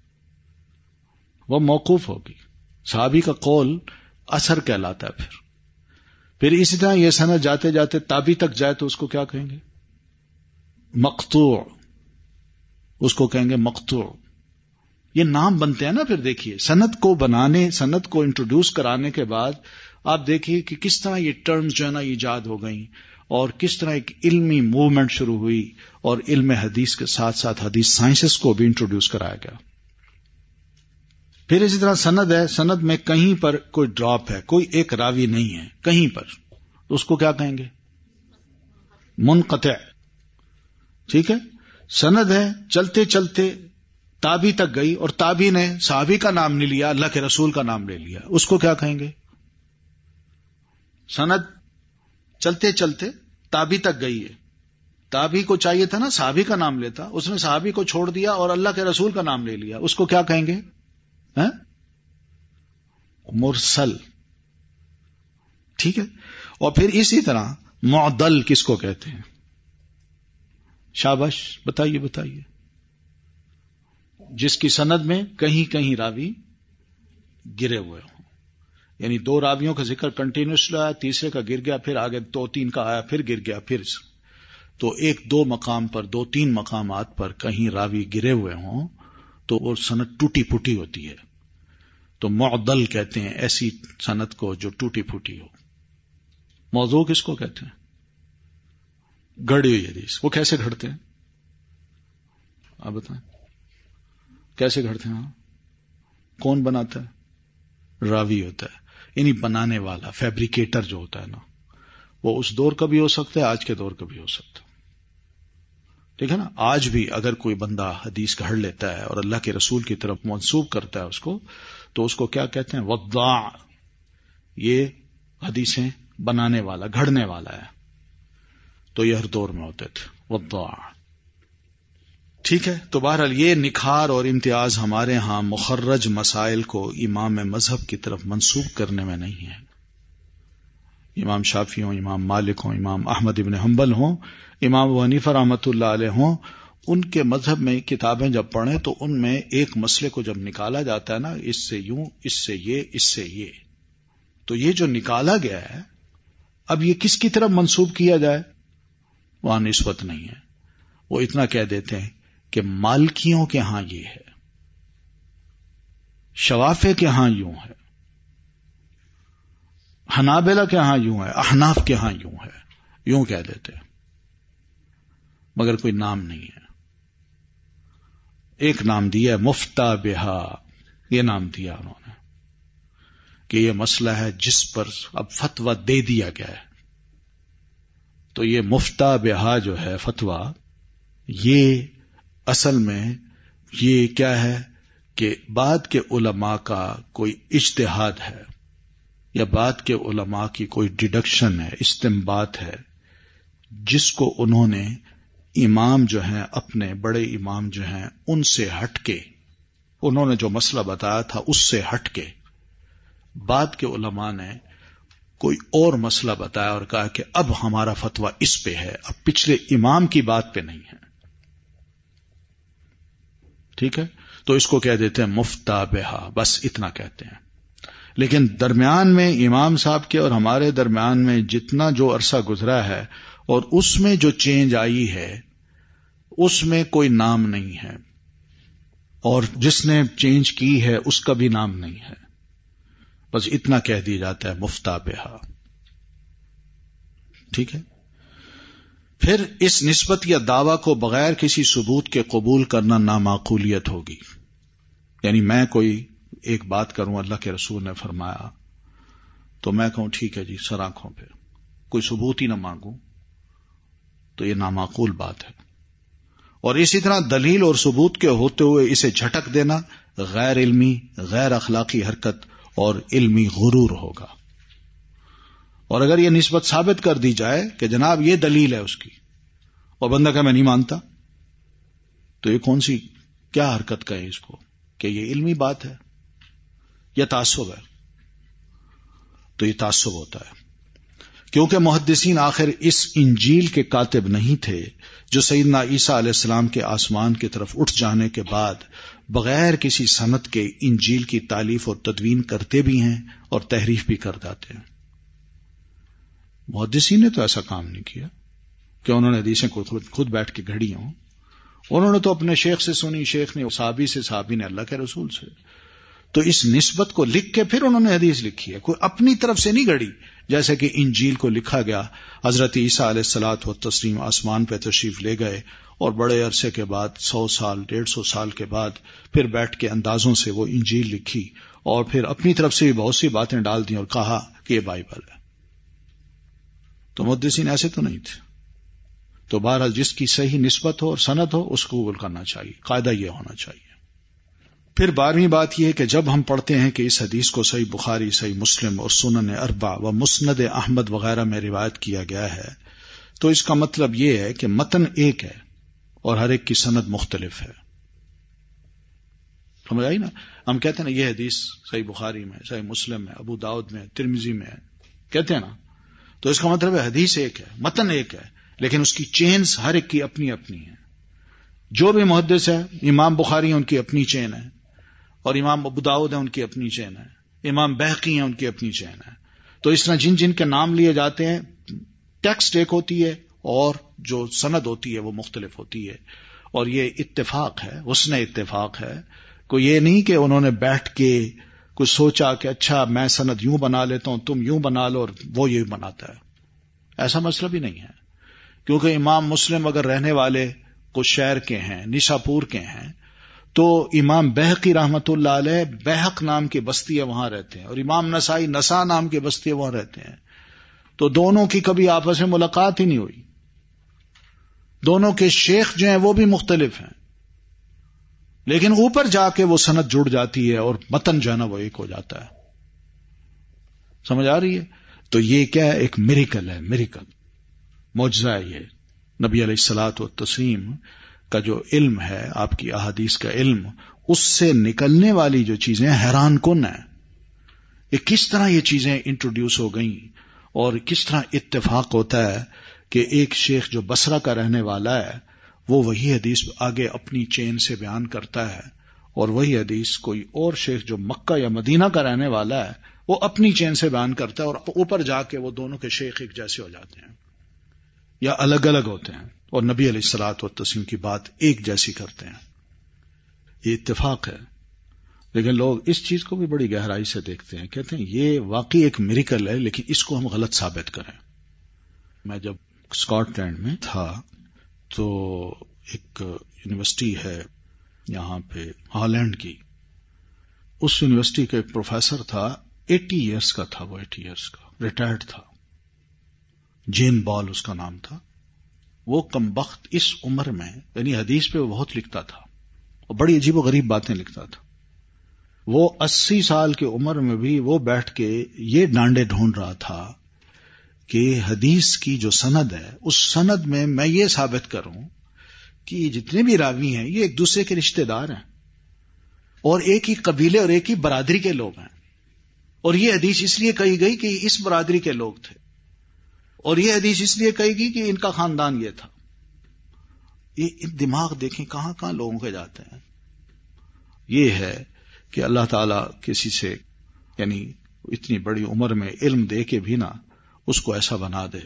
وہ موقوف ہوگی. صحابی کا قول اثر کہلاتا ہے. پھر اسی طرح یہ سند جاتے جاتے تابعی تک جائے تو اس کو کیا کہیں گے؟ مقطوع، اس کو کہیں گے مقطوع. یہ نام بنتے ہیں نا. پھر دیکھیے سند کو بنانے، سند کو انٹروڈیوس کرانے کے بعد آپ دیکھیے کہ کس طرح یہ ٹرمز جو ہے نا ایجاد ہو گئیں، اور کس طرح ایک علمی موومنٹ شروع ہوئی، اور علم حدیث کے ساتھ ساتھ حدیث سائنسز کو بھی انٹروڈیوس کرایا گیا. پھر اسی طرح سند ہے، سند میں کہیں پر کوئی ڈراپ ہے، کوئی ایک راوی نہیں ہے کہیں پر، اس کو کیا کہیں گے؟ منقطع. ٹھیک ہے. سند ہے، چلتے چلتے تابعی تک گئی اور تابعی نے صحابی کا نام نہیں لیا، اللہ کے رسول کا نام لے لیا، اس کو کیا کہیں گے؟ سند چلتے چلتے تابعی تک گئی ہے، تابعی کو چاہیے تھا نا صحابی کا نام لیتا، اس نے صحابی کو چھوڑ دیا اور اللہ کے رسول کا نام لے لیا، اس کو کیا کہیں گے؟ مرسل. ٹھیک ہے. اور پھر اسی طرح معدل کس کو کہتے ہیں؟ شاباش بتائیے. جس کی سند میں کہیں کہیں راوی گرے ہوئے ہوں، یعنی دو راویوں کا ذکر کنٹینیوسلی آیا، تیسرے کا گر گیا، پھر آگے دو تین کا آیا، پھر گر گیا، پھر تو ایک دو مقام پر، دو تین مقامات پر کہیں راوی گرے ہوئے ہوں تو وہ سند ٹوٹی پھوٹی ہوتی ہے. تو معدل کہتے ہیں ایسی سند کو جو ٹوٹی پھوٹی ہو. موضوع کس کو کہتے ہیں؟ گھڑی ہوئی حدیث. وہ کیسے گھڑتے ہیں آپ بتائیں؟ کیسے گھڑتے ہیں؟ کون بناتا ہے؟ راوی ہوتا ہے، یعنی بنانے والا، فیبریکیٹر جو ہوتا ہے نا، وہ اس دور کا بھی ہو سکتا ہے، آج کے دور کا بھی ہو سکتا ہے. ٹھیک ہے نا. آج بھی اگر کوئی بندہ حدیث گھڑ لیتا ہے اور اللہ کے رسول کی طرف منسوب کرتا ہے اس کو، تو اس کو کیا کہتے ہیں؟ وضاع. یہ حدیثیں بنانے والا، گھڑنے والا ہے. تو یہ ہر دور میں ہوتے تھے وضاع. ٹھیک ہے. تو بہرحال یہ نکھار اور امتیاز ہمارے ہاں مخرج مسائل کو امام مذہب کی طرف منسوب کرنے میں نہیں ہے. امام شافعی ہوں، امام مالک ہوں، امام احمد ابن حنبل ہوں، امام ابو حنیفہ رحمۃ اللہ علیہ ہوں، ان کے مذہب میں کتابیں جب پڑھیں تو ان میں ایک مسئلے کو جب نکالا جاتا ہے نا، اس سے یوں، اس سے یہ، اس سے یہ، تو یہ جو نکالا گیا ہے اب یہ کس کی طرف منسوب کیا جائے؟ وہاں نسبت نہیں ہے. وہ اتنا کہہ دیتے ہیں کہ مالکیوں کے ہاں یہ ہے، شوافع کے ہاں یوں ہے، حنابلہ کے ہاں یوں ہے، احناف کے ہاں یوں ہے، یوں کہہ دیتے ہیں، مگر کوئی نام نہیں ہے. ایک نام دیا ہے مفتا بہا، یہ نام دیا انہوں نے کہ یہ مسئلہ ہے جس پر اب فتویٰ دے دیا گیا ہے. تو یہ مفتا بہا جو ہے فتویٰ، یہ اصل میں یہ کیا ہے کہ بعد کے علماء کا کوئی اجتہاد ہے یا بعد کے علماء کی کوئی ڈیڈکشن ہے، استنباط ہے، جس کو انہوں نے امام جو ہیں، اپنے بڑے امام جو ہیں، ان سے ہٹ کے، انہوں نے جو مسئلہ بتایا تھا اس سے ہٹ کے بعد کے علماء نے کوئی اور مسئلہ بتایا اور کہا کہ اب ہمارا فتویٰ اس پہ ہے، اب پچھلے امام کی بات پہ نہیں ہے. ٹھیک ہے. تو اس کو کہہ دیتے ہیں مفتا بہا، بس اتنا کہتے ہیں. لیکن درمیان میں امام صاحب کے اور ہمارے درمیان میں جتنا جو عرصہ گزرا ہے اور اس میں جو چینج آئی ہے اس میں کوئی نام نہیں ہے، اور جس نے چینج کی ہے اس کا بھی نام نہیں ہے. بس اتنا کہہ دیا جاتا ہے مفتا بہا. ٹھیک ہے. پھر اس نسبت یا دعویٰ کو بغیر کسی ثبوت کے قبول کرنا نامعقولیت ہوگی. یعنی میں کوئی ایک بات کروں، اللہ کے رسول نے فرمایا، تو میں کہوں ٹھیک ہے جی سر آنکھوں پہ، کوئی ثبوت ہی نہ مانگوں، تو یہ نامعقول بات ہے. اور اسی طرح دلیل اور ثبوت کے ہوتے ہوئے اسے جھٹک دینا غیر علمی، غیر اخلاقی حرکت اور علمی غرور ہوگا. اور اگر یہ نسبت ثابت کر دی جائے کہ جناب یہ دلیل ہے اس کی، اور بندہ کہ میں نہیں مانتا، تو یہ کون سی کیا حرکت کہے اس کو کہ یہ علمی بات ہے یا تعصب ہے؟ تو یہ تعصب ہوتا ہے. کیونکہ محدثین آخر اس انجیل کے کاتب نہیں تھے جو سیدنا عیسیٰ علیہ السلام کے آسمان کی طرف اٹھ جانے کے بعد بغیر کسی سند کے انجیل کی تالیف اور تدوین کرتے بھی ہیں اور تحریف بھی کر جاتے ہیں. محدثین نے تو ایسا کام نہیں کیا کہ انہوں نے حدیثیں خود بیٹھ کے گھڑی ہوں. انہوں نے تو اپنے شیخ سے سنی، شیخ نے صحابی سے، صحابی نے اللہ کے رسول سے. تو اس نسبت کو لکھ کے پھر انہوں نے حدیث لکھی ہے، کوئی اپنی طرف سے نہیں گھڑی. جیسے کہ انجیل کو لکھا گیا، حضرت عیسیٰ علیہ الصلوۃ والتسلیم آسمان پہ تشریف لے گئے اور بڑے عرصے کے بعد 100 سال 150 سال کے بعد پھر بیٹھ کے اندازوں سے وہ انجیل لکھی اور پھر اپنی طرف سے بھی بہت سی باتیں ڈال دیں اور کہا کہ یہ بائبل ہے. تو محدثین ایسے تو نہیں تھے. تو بہرحال جس کی صحیح نسبت ہو اور سند ہو اس کو قبول کرنا چاہیے، قاعدہ یہ ہونا چاہیے. پھر 12ویں بات یہ ہے کہ جب ہم پڑھتے ہیں کہ اس حدیث کو صحیح بخاری، صحیح مسلم اور سنن اربع و مسند احمد وغیرہ میں روایت کیا گیا ہے، تو اس کا مطلب یہ ہے کہ متن ایک ہے اور ہر ایک کی سند مختلف ہے. سمجھ آئی نا؟ ہم کہتے ہیں نا یہ حدیث صحیح بخاری میں، صحیح مسلم میں، ابو داؤد میں، ترمذی میں ہے، کہتے ہیں نا. تو اس کا مطلب ہے حدیث ایک ہے، متن ایک ہے، لیکن اس کی چینز ہر ایک کی اپنی اپنی ہیں. جو بھی محدث ہے، امام بخاری ہیں ان کی اپنی چین ہے، اور امام ابو داؤد ہیں ان کی اپنی چین ہے، امام بہقی ہیں ان کی اپنی چین ہے. تو اس طرح جن جن کے نام لیے جاتے ہیں، ٹیکسٹ ایک ہوتی ہے اور جو سند ہوتی ہے وہ مختلف ہوتی ہے. اور یہ اتفاق ہے، حسن اتفاق ہے. کوئی یہ نہیں کہ انہوں نے بیٹھ کے کچھ سوچا کہ اچھا میں سند یوں بنا لیتا ہوں، تم یوں بنا لو، اور وہ یوں بناتا ہے. ایسا مسئلہ بھی نہیں ہے. کیونکہ امام مسلم اگر رہنے والے کچھ شہر کے ہیں، نشاپور کے ہیں، تو امام بہقی رحمت اللہ علیہ بہق نام کی بستی ہے وہاں رہتے ہیں، اور امام نسائی نسا نام کی بستی ہے وہاں رہتے ہیں. تو دونوں کی کبھی آپس میں ملاقات ہی نہیں ہوئی. دونوں کے شیخ جو ہیں وہ بھی مختلف ہیں، لیکن اوپر جا کے وہ سند جڑ جاتی ہے اور متن جو ہے نا وہ ایک ہو جاتا ہے. سمجھ آ رہی ہے؟ تو یہ کیا ہے؟ ایک میریکل ہے، میریکل، معجزہ ہے. یہ نبی علیہ الصلوۃ والتسلیم کا جو علم ہے، آپ کی احادیث کا علم، اس سے نکلنے والی جو چیزیں حیران کن ہیں. یہ کس طرح یہ چیزیں انٹروڈیوس ہو گئیں، اور کس طرح اتفاق ہوتا ہے کہ ایک شیخ جو بصرہ کا رہنے والا ہے وہ وہی حدیث آگے اپنی چین سے بیان کرتا ہے، اور وہی حدیث کوئی اور شیخ جو مکہ یا مدینہ کا رہنے والا ہے وہ اپنی چین سے بیان کرتا ہے، اور اوپر جا کے وہ دونوں کے شیخ ایک جیسے ہو جاتے ہیں یا الگ الگ ہوتے ہیں، اور نبی علیہ الصلوۃ والتسلیم کی بات ایک جیسی کرتے ہیں. یہ اتفاق ہے. لیکن لوگ اس چیز کو بھی بڑی گہرائی سے دیکھتے ہیں، کہتے ہیں یہ واقعی ایک میریکل ہے، لیکن اس کو ہم غلط ثابت کریں. میں جب اسکاٹ لینڈ میں تھا تو ایک یونیورسٹی ہے یہاں پہ ہالینڈ کی، اس یونیورسٹی کا ایک پروفیسر تھا، 80 ایئرس کا تھا، وہ 80 ایئرس کا ریٹائرڈ تھا، جین بال اس کا نام تھا. وہ کمبخت اس عمر میں، یعنی حدیث پہ وہ بہت لکھتا تھا اور بڑی عجیب و غریب باتیں لکھتا تھا. وہ 80 سال کی عمر میں بھی وہ بیٹھ کے یہ ڈانڈے ڈھونڈ رہا تھا کہ حدیث کی جو سند ہے، اس سند میں یہ ثابت کروں کہ یہ جتنے بھی راوی ہیں یہ ایک دوسرے کے رشتہ دار ہیں، اور ایک ہی قبیلے اور ایک ہی برادری کے لوگ ہیں، اور یہ حدیث اس لیے کہی گئی کہ یہ اس برادری کے لوگ تھے، اور یہ حدیث اس لیے کہی گئی کہ ان کا خاندان یہ تھا. یہ دماغ دیکھیں کہاں کہاں لوگوں کے جاتے ہیں. یہ ہے کہ اللہ تعالیٰ کسی سے، یعنی اتنی بڑی عمر میں علم دے کے بھی نہ اس کو ایسا بنا دے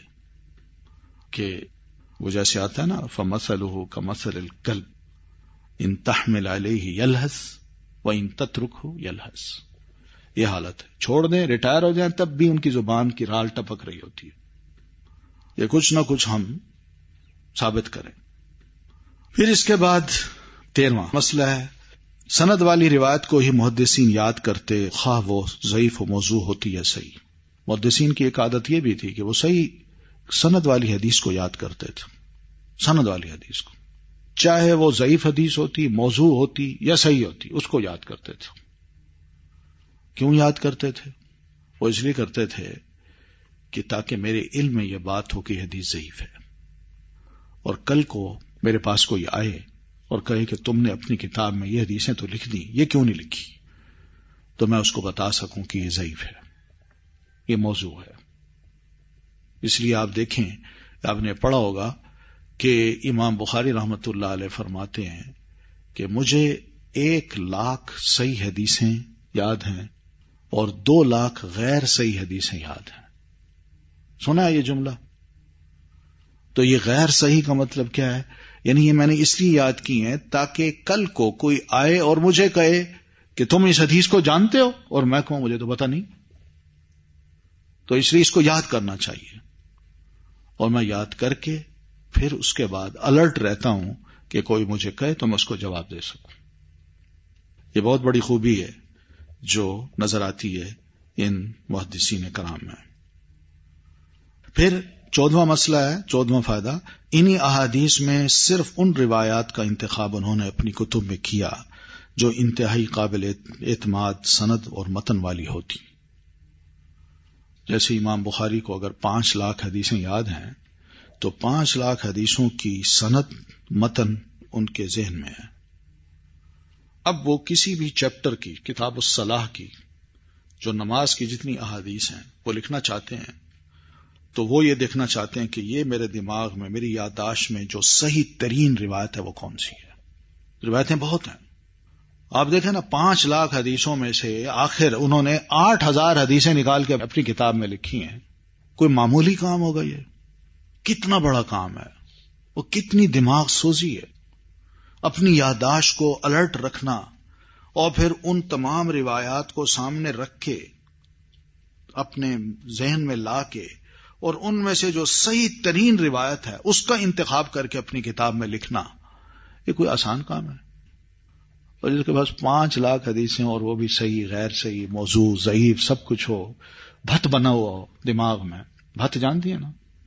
کہ وہ جیسے آتا ہے نا فَمَثَلُهُ كَمَثَلِ الْكَلْبِ إِن تَحْمِلْ عَلَيْهِ يَلْهَثْ وَإِن تَتْرُكْهُ يَلْهَثْ. یہ حالت ہے. چھوڑ دیں، ریٹائر ہو جائیں، تب بھی ان کی زبان کی رال ٹپک رہی ہوتی ہے. یہ کچھ نہ کچھ ہم ثابت کریں. پھر اس کے بعد 13واں مسئلہ ہے، سند والی روایت کو ہی محدثین یاد کرتے، خواہ وہ ضعیف و موضوع ہوتی یا صحیح. محدثین کی ایک عادت یہ بھی تھی کہ وہ صحیح سند والی حدیث کو یاد کرتے تھے. سند والی حدیث کو، چاہے وہ ضعیف حدیث ہوتی، موضوع ہوتی یا صحیح ہوتی، اس کو یاد کرتے تھے. کیوں یاد کرتے تھے؟ وہ اس لیے کرتے تھے کہ تاکہ میرے علم میں یہ بات ہو کہ حدیث ضعیف ہے، اور کل کو میرے پاس کوئی آئے اور کہے کہ تم نے اپنی کتاب میں یہ حدیثیں تو لکھ دی، یہ کیوں نہیں لکھی، تو میں اس کو بتا سکوں کہ یہ ضعیف ہے، یہ موضوع ہے. اس لیے آپ دیکھیں، آپ نے پڑھا ہوگا کہ امام بخاری رحمت اللہ علیہ فرماتے ہیں کہ مجھے 1,00,000 صحیح حدیثیں یاد ہیں اور 2,00,000 غیر صحیح حدیثیں یاد ہیں. سنا ہے یہ جملہ؟ تو یہ غیر صحیح کا مطلب کیا ہے؟ یعنی یہ میں نے اس لیے یاد کی ہیں تاکہ کل کو کوئی آئے اور مجھے کہے کہ تم اس حدیث کو جانتے ہو، اور میں کہوں مجھے تو پتہ نہیں. تو اس لیے اس کو یاد کرنا چاہیے، اور میں یاد کر کے پھر اس کے بعد الرٹ رہتا ہوں کہ کوئی مجھے کہے تو میں اس کو جواب دے سکوں. یہ بہت بڑی خوبی ہے جو نظر آتی ہے ان محدثین کرام میں. پھر 14واں مسئلہ ہے، 14واں فائدہ، انہی احادیث میں صرف ان روایات کا انتخاب انہوں نے اپنی کتب میں کیا جو انتہائی قابل اعتماد سند اور متن والی ہوتی. جیسے امام بخاری کو اگر 5,00,000 حدیثیں یاد ہیں تو 5,00,000 حدیثوں کی سند متن ان کے ذہن میں ہے. اب وہ کسی بھی چیپٹر کی، کتاب الصلاح کی جو نماز کی جتنی احادیث ہیں وہ لکھنا چاہتے ہیں تو وہ یہ دیکھنا چاہتے ہیں کہ یہ میرے دماغ میں، میری یادداشت میں جو صحیح ترین روایت ہے وہ کون سی ہے۔ روایتیں بہت ہیں، آپ دیکھیں نا 5 لاکھ حدیثوں میں سے آخر انہوں نے 8,000 حدیثیں نکال کے اپنی کتاب میں لکھی ہیں۔ کوئی معمولی کام ہوگا یہ؟ کتنا بڑا کام ہے، وہ کتنی دماغ سوزی ہے، اپنی یادداشت کو الرٹ رکھنا اور پھر ان تمام روایات کو سامنے رکھ کے اپنے ذہن میں لا کے اور ان میں سے جو صحیح ترین روایت ہے اس کا انتخاب کر کے اپنی کتاب میں لکھنا، یہ کوئی آسان کام ہے؟ اور جس کے پاس 5 لاکھ حدیثیں اور وہ بھی صحیح، غیر صحیح، موضوع، ضعیف، سب کچھ ہو، بھت بنا ہوا ہو دماغ میں۔ بھت جانتی ہے نا؟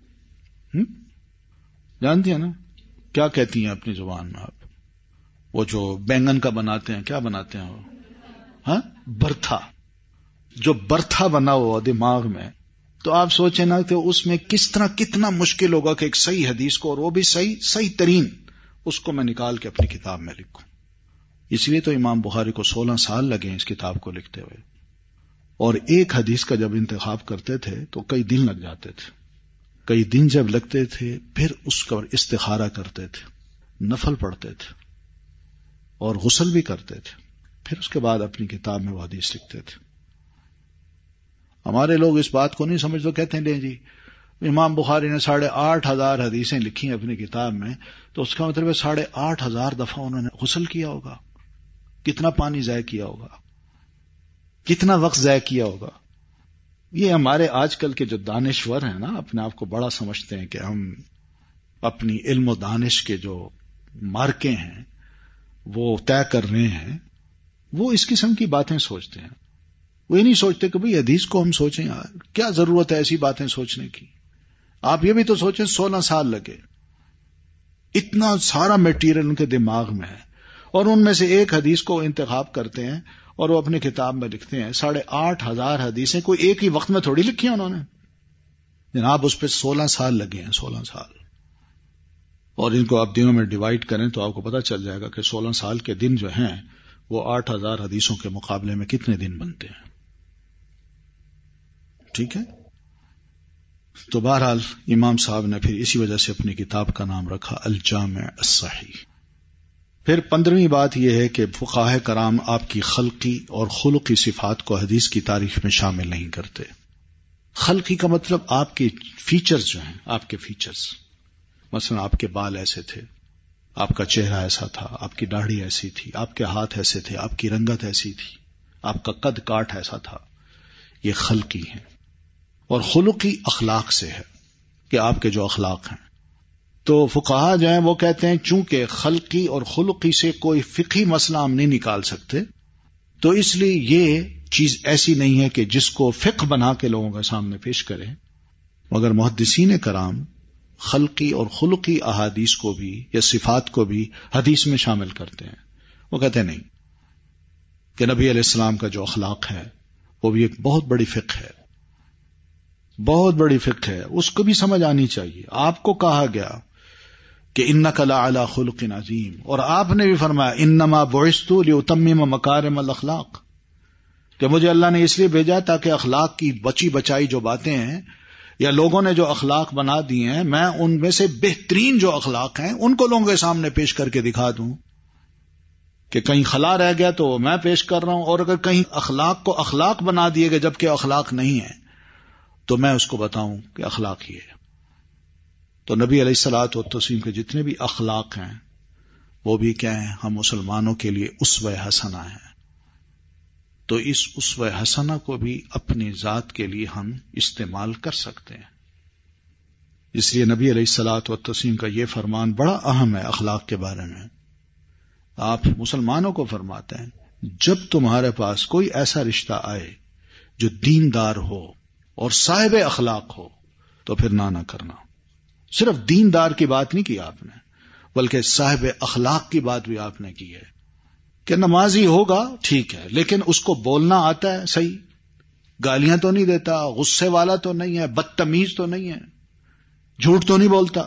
جانتی ہے نا کیا کہتی ہیں اپنی زبان میں آپ؟ وہ جو بینگن کا بناتے ہیں، کیا بناتے ہیں وہ؟ ہاں، برتھا۔ جو برتھا بنا ہوا دماغ میں، تو آپ سوچیں نا کہ اس میں کس طرح کتنا مشکل ہوگا کہ ایک صحیح حدیث کو، اور وہ بھی صحیح ترین، اس کو میں نکال کے اپنی کتاب میں لکھوں۔ اس لیے تو امام بخاری کو 16 سال لگے اس کتاب کو لکھتے ہوئے، اور ایک حدیث کا جب انتخاب کرتے تھے تو کئی دن لگ جاتے تھے۔ کئی دن جب لگتے تھے پھر اس کا استخارہ کرتے تھے، نفل پڑھتے تھے اور غسل بھی کرتے تھے، پھر اس کے بعد اپنی کتاب میں وہ حدیث لکھتے تھے۔ ہمارے لوگ اس بات کو نہیں سمجھ تو کہتے ہیں لیں جی امام بخاری نے 8,500 حدیثیں لکھی ہیں اپنی کتاب میں، تو اس کا مطلب ہے 8,500 دفعہ انہوں نے غسل کیا ہوگا، کتنا پانی ضائع کیا ہوگا، کتنا وقت ضائع کیا ہوگا۔ یہ ہمارے آج کل کے جو دانشور ہیں نا، اپنے آپ کو بڑا سمجھتے ہیں کہ ہم اپنی علم و دانش کے جو مارکے ہیں وہ طے کر رہے ہیں، وہ اس قسم کی باتیں سوچتے ہیں۔ وہ یہ نہیں سوچتے کہ بھئی حدیث کو ہم سوچیں، یار کیا ضرورت ہے ایسی باتیں سوچنے کی۔ آپ یہ بھی تو سوچیں 16 سال لگے، اتنا سارا میٹیریل ان کے دماغ میں ہے، اور ان میں سے ایک حدیث کو انتخاب کرتے ہیں اور وہ اپنی کتاب میں لکھتے ہیں۔ 8,500 حدیثیں کوئی ایک ہی وقت میں تھوڑی لکھی ہیں انہوں نے جناب، اس پہ 16 سال لگے ہیں، 16 سال۔ اور ان کو آپ دنوں میں ڈیوائیڈ کریں تو آپ کو پتہ چل جائے گا کہ 16 سال کے دن جو ہیں وہ 8,000 حدیثوں کے مقابلے میں کتنے دن بنتے ہیں۔ ٹھیک ہے؟ تو بہرحال امام صاحب نے پھر اسی وجہ سے اپنی کتاب کا نام رکھا الجامع الصحیح۔ پھر 15ویں بات یہ ہے کہ فقہاء کرام آپ کی خلقی اور خلقی صفات کو حدیث کی تاریخ میں شامل نہیں کرتے۔ خلقی کا مطلب آپ کے فیچرز جو ہیں، آپ کے فیچرز، مثلا آپ کے بال ایسے تھے، آپ کا چہرہ ایسا تھا، آپ کی داڑھی ایسی تھی، آپ کے ہاتھ ایسے تھے، آپ کی رنگت ایسی تھی، آپ کا قد کاٹ ایسا تھا، یہ خلقی ہیں۔ اور خلقی اخلاق سے ہے کہ آپ کے جو اخلاق ہیں۔ تو فقہا جو ہیں وہ کہتے ہیں چونکہ خلقی اور خلقی سے کوئی فقہی مسئلہ ہم نہیں نکال سکتے، تو اس لیے یہ چیز ایسی نہیں ہے کہ جس کو فقہ بنا کے لوگوں کے سامنے پیش کریں، مگر محدثین کرام خلقی اور خلقی احادیث کو بھی یا صفات کو بھی حدیث میں شامل کرتے ہیں۔ وہ کہتے ہیں نہیں، کہ نبی علیہ السلام کا جو اخلاق ہے وہ بھی ایک بہت بڑی فقہ ہے، بہت بڑی فقہ ہے، اس کو بھی سمجھ آنی چاہیے۔ آپ کو کہا گیا کہ انک لعلی خلق عظیم، اور آپ نے بھی فرمایا انما بعثت لاتمم مکارم الاخلاق، کہ مجھے اللہ نے اس لیے بھیجا تاکہ اخلاق کی بچی بچائی جو باتیں ہیں یا لوگوں نے جو اخلاق بنا دیے ہیں، میں ان میں سے بہترین جو اخلاق ہیں ان کو لوگوں کے سامنے پیش کر کے دکھا دوں، کہ کہیں خلا رہ گیا تو میں پیش کر رہا ہوں، اور اگر کہیں اخلاق کو اخلاق بنا دیے گئے جبکہ اخلاق نہیں ہے تو میں اس کو بتاؤں کہ اخلاق یہ ہے۔ تو نبی علیہ الصلوۃ والتسلیم کے جتنے بھی اخلاق ہیں وہ بھی کیا ہیں؟ ہم مسلمانوں کے لیے اسوہ حسنہ ہیں۔ تو اس اسوہ حسنہ کو بھی اپنی ذات کے لیے ہم استعمال کر سکتے ہیں۔ اس لیے نبی علیہ الصلوۃ والتسلیم کا یہ فرمان بڑا اہم ہے اخلاق کے بارے میں۔ آپ مسلمانوں کو فرماتے ہیں جب تمہارے پاس کوئی ایسا رشتہ آئے جو دیندار ہو اور صاحب اخلاق ہو تو پھر نہ کرنا۔ صرف دیندار کی بات نہیں کی آپ نے، بلکہ صاحب اخلاق کی بات بھی آپ نے کی ہے، کہ نمازی ہوگا ٹھیک ہے لیکن اس کو بولنا آتا ہے صحیح، گالیاں تو نہیں دیتا، غصے والا تو نہیں ہے، بدتمیز تو نہیں ہے، جھوٹ تو نہیں بولتا۔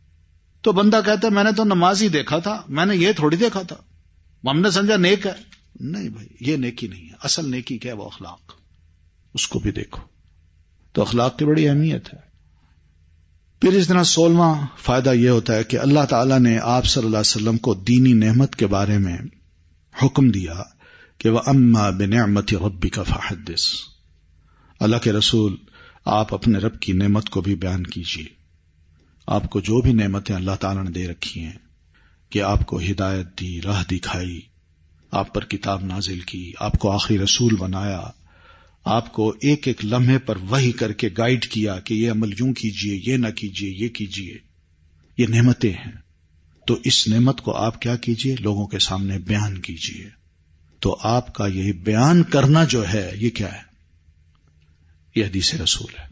تو بندہ کہتا ہے میں نے تو نمازی دیکھا تھا، میں نے یہ تھوڑی دیکھا تھا، ہم نے سمجھا نیک ہے، نہیں بھائی، یہ نیکی نہیں ہے. اصل نیکی کیا ہے؟ وہ اخلاق، اس کو بھی دیکھو. تو اخلاق کی بڑی اہمیت ہے. پھر اس طرح 16واں فائدہ یہ ہوتا ہے کہ اللہ تعالیٰ نے آپ صلی اللہ علیہ وسلم کو دینی نعمت کے بارے میں حکم دیا کہ وَأَمَّا بِنِعْمَةِ رَبِّكَ فَحَدِّثْ. اللہ کے رسول، آپ اپنے رب کی نعمت کو بھی بیان کیجیے. آپ کو جو بھی نعمتیں اللہ تعالیٰ نے دے رکھی ہیں، کہ آپ کو ہدایت دی، راہ دکھائی، آپ پر کتاب نازل کی، آپ کو آخری رسول بنایا، آپ کو ایک ایک لمحے پر وحی کر کے گائیڈ کیا کہ یہ عمل یوں کیجئے، یہ نہ کیجئے، یہ کیجئے، یہ نعمتیں ہیں. تو اس نعمت کو آپ کیا کیجئے؟ لوگوں کے سامنے بیان کیجئے. تو آپ کا یہ بیان کرنا جو ہے، یہ کیا ہے؟ یہ حدیث رسول ہے.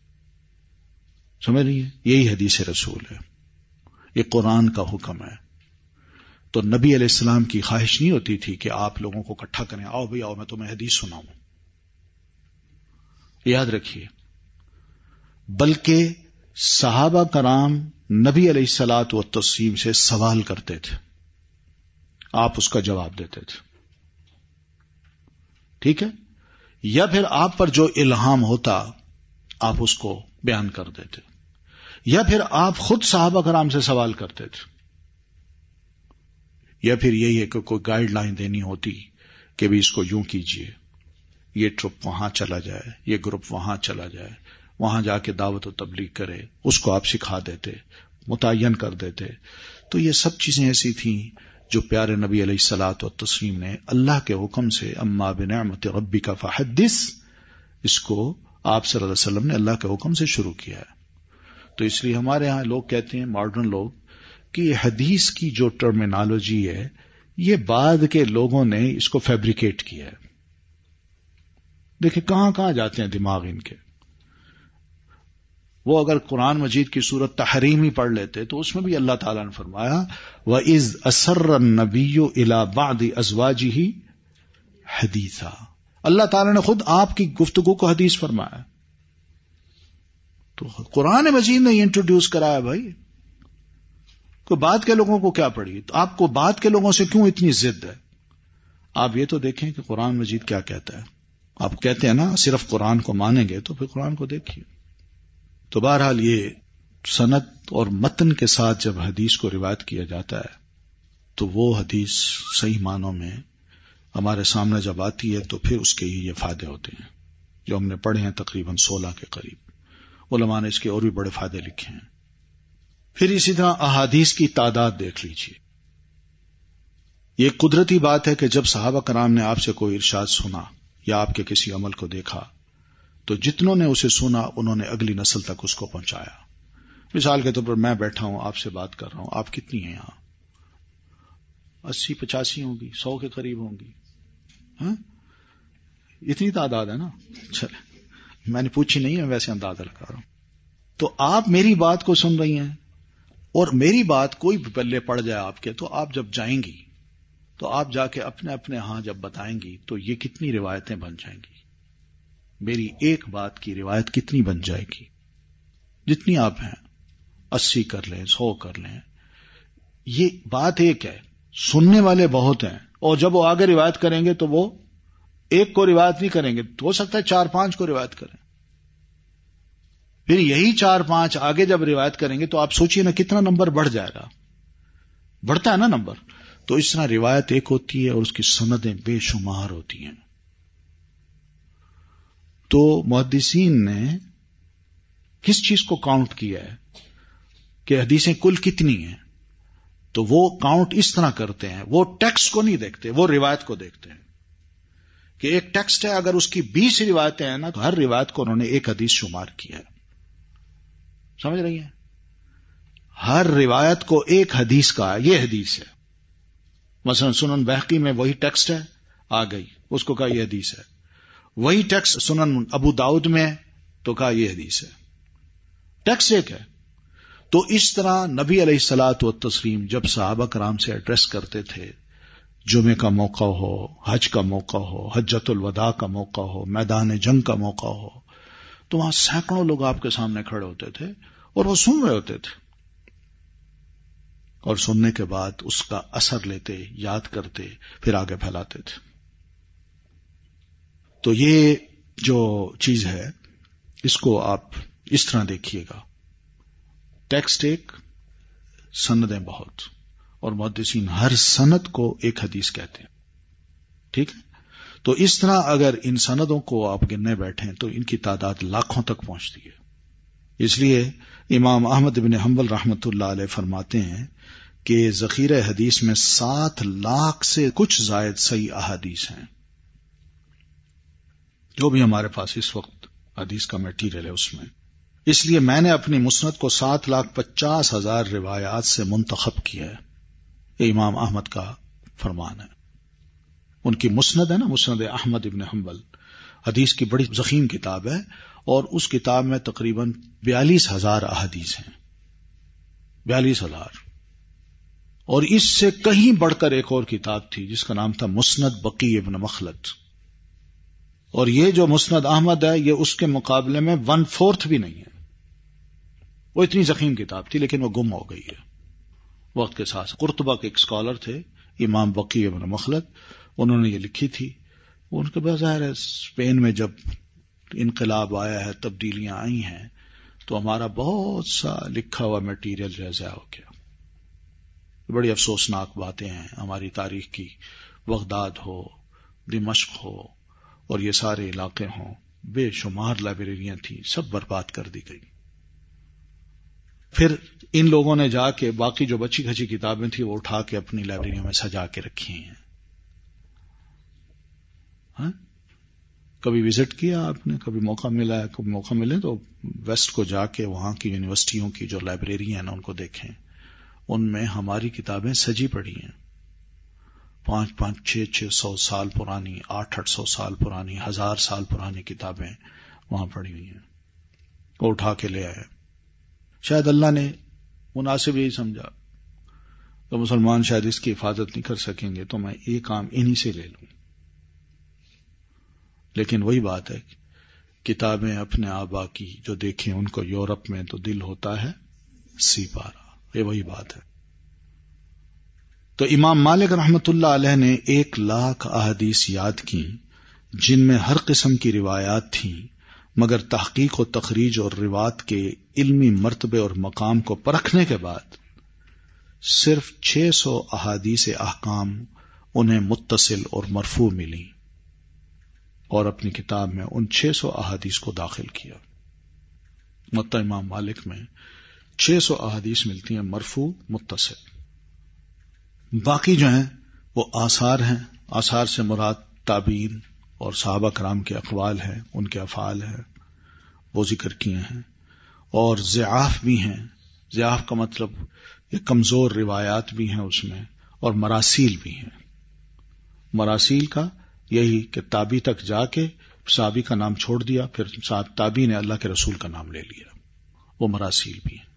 سمجھ رہی ہے؟ یہی حدیث رسول ہے، یہ قرآن کا حکم ہے. تو نبی علیہ السلام کی خواہش نہیں ہوتی تھی کہ آپ لوگوں کو اکٹھا کریں، آؤ بھائی آؤ میں تمہیں حدیث سناؤں. یاد رکھیے، بلکہ صحابہ کرام نبی علیہ الصلوۃ والتسلیم سے سوال کرتے تھے، آپ اس کا جواب دیتے تھے. ٹھیک ہے؟ یا پھر آپ پر جو الہام ہوتا آپ اس کو بیان کر دیتے، یا پھر آپ خود صحابہ کرام سے سوال کرتے تھے، یا پھر یہی ہے کہ کوئی گائیڈ لائن دینی ہوتی کہ بھی اس کو یوں کیجئے، یہ ٹرپ وہاں چلا جائے، یہ گروپ وہاں چلا جائے، وہاں جا کے دعوت و تبلیغ کرے، اس کو آپ سکھا دیتے، متعین کر دیتے. تو یہ سب چیزیں ایسی تھیں جو پیارے نبی علیہ الصلوۃ والتسلیم نے اللہ کے حکم سے اما بنعمت ربک فحدث، اس کو آپ صلی اللہ علیہ وسلم نے اللہ کے حکم سے شروع کیا ہے. تو اس لیے ہمارے ہاں لوگ کہتے ہیں، ماڈرن لوگ، کہ یہ حدیث کی جو ٹرمینالوجی ہے یہ بعد کے لوگوں نے اس کو فیبریکیٹ کیا ہے. دیکھیں کہاں کہاں جاتے ہیں دماغ ان کے. وہ اگر قرآن مجید کی سورت تحریم ہی پڑھ لیتے تو اس میں بھی اللہ تعالیٰ نے فرمایا وَإِذْ أَسَرَّ النَّبِيُّ إِلَى بَعْضِ أَزْوَاجِهِ حَدِيثًا. اللہ تعالیٰ نے خود آپ کی گفتگو کو حدیث فرمایا. تو قرآن مجید نے یہ انٹروڈیوس کرایا. بھائی کوئی بات کے لوگوں کو کیا پڑی؟ تو آپ کو بات کے لوگوں سے کیوں اتنی ضد ہے؟ آپ یہ تو دیکھیں کہ قرآن مجید کیا کہتا ہے. آپ کہتے ہیں نا صرف قرآن کو مانیں گے، تو پھر قرآن کو دیکھیے. تو بہرحال یہ سند اور متن کے ساتھ جب حدیث کو روایت کیا جاتا ہے تو وہ حدیث صحیح معنوں میں ہمارے سامنے جب آتی ہے تو پھر اس کے ہی یہ فائدے ہوتے ہیں جو ہم نے پڑھے ہیں، تقریباً 16 کے قریب. علماء نے اس کے اور بھی بڑے فائدے لکھے ہیں. پھر اسی طرح احادیث کی تعداد دیکھ لیجیے. یہ قدرتی بات ہے کہ جب صحابہ کرام نے آپ سے کوئی ارشاد سنا یا آپ کے کسی عمل کو دیکھا تو جتنوں نے اسے سنا انہوں نے اگلی نسل تک اس کو پہنچایا. مثال کے طور پر میں بیٹھا ہوں، آپ سے بات کر رہا ہوں، آپ کتنی ہیں یہاں؟ 80-85 ہوں گی، 100 کے قریب ہوں گی. ہاں اتنی تعداد ہے نا. چلے میں نے پوچھی نہیں ہے، ویسے اندازہ لگا رہا ہوں. تو آپ میری بات کو سن رہی ہیں اور میری بات کوئی بھی پلے پڑ جائے آپ کے، تو آپ جب جائیں گی تو آپ جا کے اپنے اپنے ہاں جب بتائیں گی تو یہ کتنی روایتیں بن جائیں گی. میری ایک بات کی روایت کتنی بن جائے گی؟ جتنی آپ ہیں 80 کر لیں، 100 کر لیں. یہ بات ایک ہے، سننے والے بہت ہیں، اور جب وہ آگے روایت کریں گے تو وہ ایک کو روایت نہیں کریں گے، تو ہو سکتا ہے 4-5 کو روایت کریں. پھر یہی 4-5 آگے جب روایت کریں گے تو آپ سوچئے نا کتنا نمبر بڑھ جائے گا. بڑھتا ہے نا نمبر. تو اس طرح روایت ایک ہوتی ہے اور اس کی سندیں بے شمار ہوتی ہیں. تو محدثین نے کس چیز کو کاؤنٹ کیا ہے کہ حدیثیں کل کتنی ہیں؟ تو وہ کاؤنٹ اس طرح کرتے ہیں، وہ ٹیکسٹ کو نہیں دیکھتے، وہ روایت کو دیکھتے ہیں. کہ ایک ٹیکسٹ ہے، اگر اس کی 20 روایتیں ہیں نا تو ہر روایت کو انہوں نے ایک حدیث شمار کیا ہے. سمجھ رہی ہیں؟ ہر روایت کو ایک حدیث کا یہ حدیث ہے. مثلا سنن بہقی میں وہی ٹیکسٹ ہے، آ گئی، اس کو کہا یہ حدیث ہے. وہی ٹیکسٹ سنن ابو داؤد میں تو کہا یہ حدیث ہے. ٹیکسٹ ایک ہے. تو اس طرح نبی علیہ الصلوۃ والتسلیم جب صحابہ کرام سے ایڈریس کرتے تھے، جمعے کا موقع ہو، حج کا موقع ہو، حجۃ الوداع کا موقع ہو، میدان جنگ کا موقع ہو، تو وہاں سینکڑوں لوگ آپ کے سامنے کھڑے ہوتے تھے اور وہ سن رہے ہوتے تھے، اور سننے کے بعد اس کا اثر لیتے، یاد کرتے، پھر آگے پھیلاتے تھے. تو یہ جو چیز ہے اس کو آپ اس طرح دیکھیے گا، ٹیکسٹ ایک، سندیں بہت، اور محدثین ہر سند کو ایک حدیث کہتے ہیں. ٹھیک ہے؟ تو اس طرح اگر ان سندوں کو آپ گننے بیٹھیں تو ان کی تعداد لاکھوں تک پہنچتی ہے. اس لیے امام احمد بن حنبل رحمۃ اللہ علیہ فرماتے ہیں کہ ذخیرہ حدیث میں 7 لاکھ سے کچھ زائد صحیح احادیث ہیں. جو بھی ہمارے پاس اس وقت حدیث کا میٹیریل ہے اس میں. اس لیے میں نے اپنی مسند کو 7,50,000 روایات سے منتخب کیا ہے. یہ امام احمد کا فرمان ہے. ان کی مسند ہے نا، مسند احمد ابن حنبل، حدیث کی بڑی ضخیم کتاب ہے، اور اس کتاب میں تقریباً 42,000 احادیث ہیں. 42,000. اور اس سے کہیں بڑھ کر ایک اور کتاب تھی جس کا نام تھا مسند بقی ابن مخلد، اور یہ جو مسند احمد ہے یہ اس کے مقابلے میں 1/4 بھی نہیں ہے. وہ اتنی ظخیم کتاب تھی لیکن وہ گم ہو گئی ہے وقت کے ساتھ. قرطبہ کے ایک اسکالر تھے امام بقی ابن مخلد، انہوں نے یہ لکھی تھی. ان کے بظاہر ہے اسپین میں جب انقلاب آیا ہے، تبدیلیاں آئی ہیں، تو ہمارا بہت سا لکھا ہوا میٹیریل جو ہے ضائع ہو گیا. بڑی افسوسناک باتیں ہیں ہماری تاریخ کی. بغداد ہو، دمشق ہو، اور یہ سارے علاقے ہوں، بے شمار لائبریریاں تھیں، سب برباد کر دی گئی. پھر ان لوگوں نے جا کے باقی جو بچی کھچی کتابیں تھیں وہ اٹھا کے اپنی لائبریریوں میں سجا کے رکھی ہیں. ہاں؟ کبھی وزٹ کیا آپ نے، کبھی موقع ملا ہے، کبھی موقع ملے تو ویسٹ کو جا کے وہاں کی یونیورسٹیوں کی جو لائبریری ہیں نا ان کو دیکھیں. ان میں ہماری کتابیں سجی پڑی ہیں، 500 600 سال پرانی، 800 سال پرانی، 1000 سال پرانی کتابیں وہاں پڑی ہوئی ہیں. وہ اٹھا کے لے آئے. شاید اللہ نے مناسب یہی سمجھا تو مسلمان شاید اس کی حفاظت نہیں کر سکیں گے تو میں یہ کام انہی سے لے لوں. لیکن وہی بات ہے، کتابیں اپنے آبا کی جو دیکھیں ان کو یورپ میں تو دل ہوتا ہے سی پارا. یہ وہی بات ہے. تو امام مالک رحمت اللہ علیہ نے 1,00,000 احادیث یاد کی جن میں ہر قسم کی روایات تھیں، مگر تحقیق و تخریج اور روایت کے علمی مرتبے اور مقام کو پرکھنے کے بعد صرف 600 احادیث احکام انہیں متصل اور مرفوع ملی، اور اپنی کتاب میں ان 600 احادیث کو داخل کیا. موطا امام مالک میں 600 احادیث ملتی ہیں مرفوع متصل. باقی جو ہیں وہ آثار ہیں. آثار سے مراد تابعین اور صحابہ کرام کے اقوال ہیں، ان کے افعال ہیں، وہ ذکر کیے ہیں. اور ضعاف بھی ہیں. ضعاف کا مطلب یہ کمزور روایات بھی ہیں اس میں، اور مراسیل بھی ہیں. مراسیل کا یہی کہ تابعی تک جا کے صحابی کا نام چھوڑ دیا، پھر تابعی نے اللہ کے رسول کا نام لے لیا، وہ مراسیل بھی ہیں.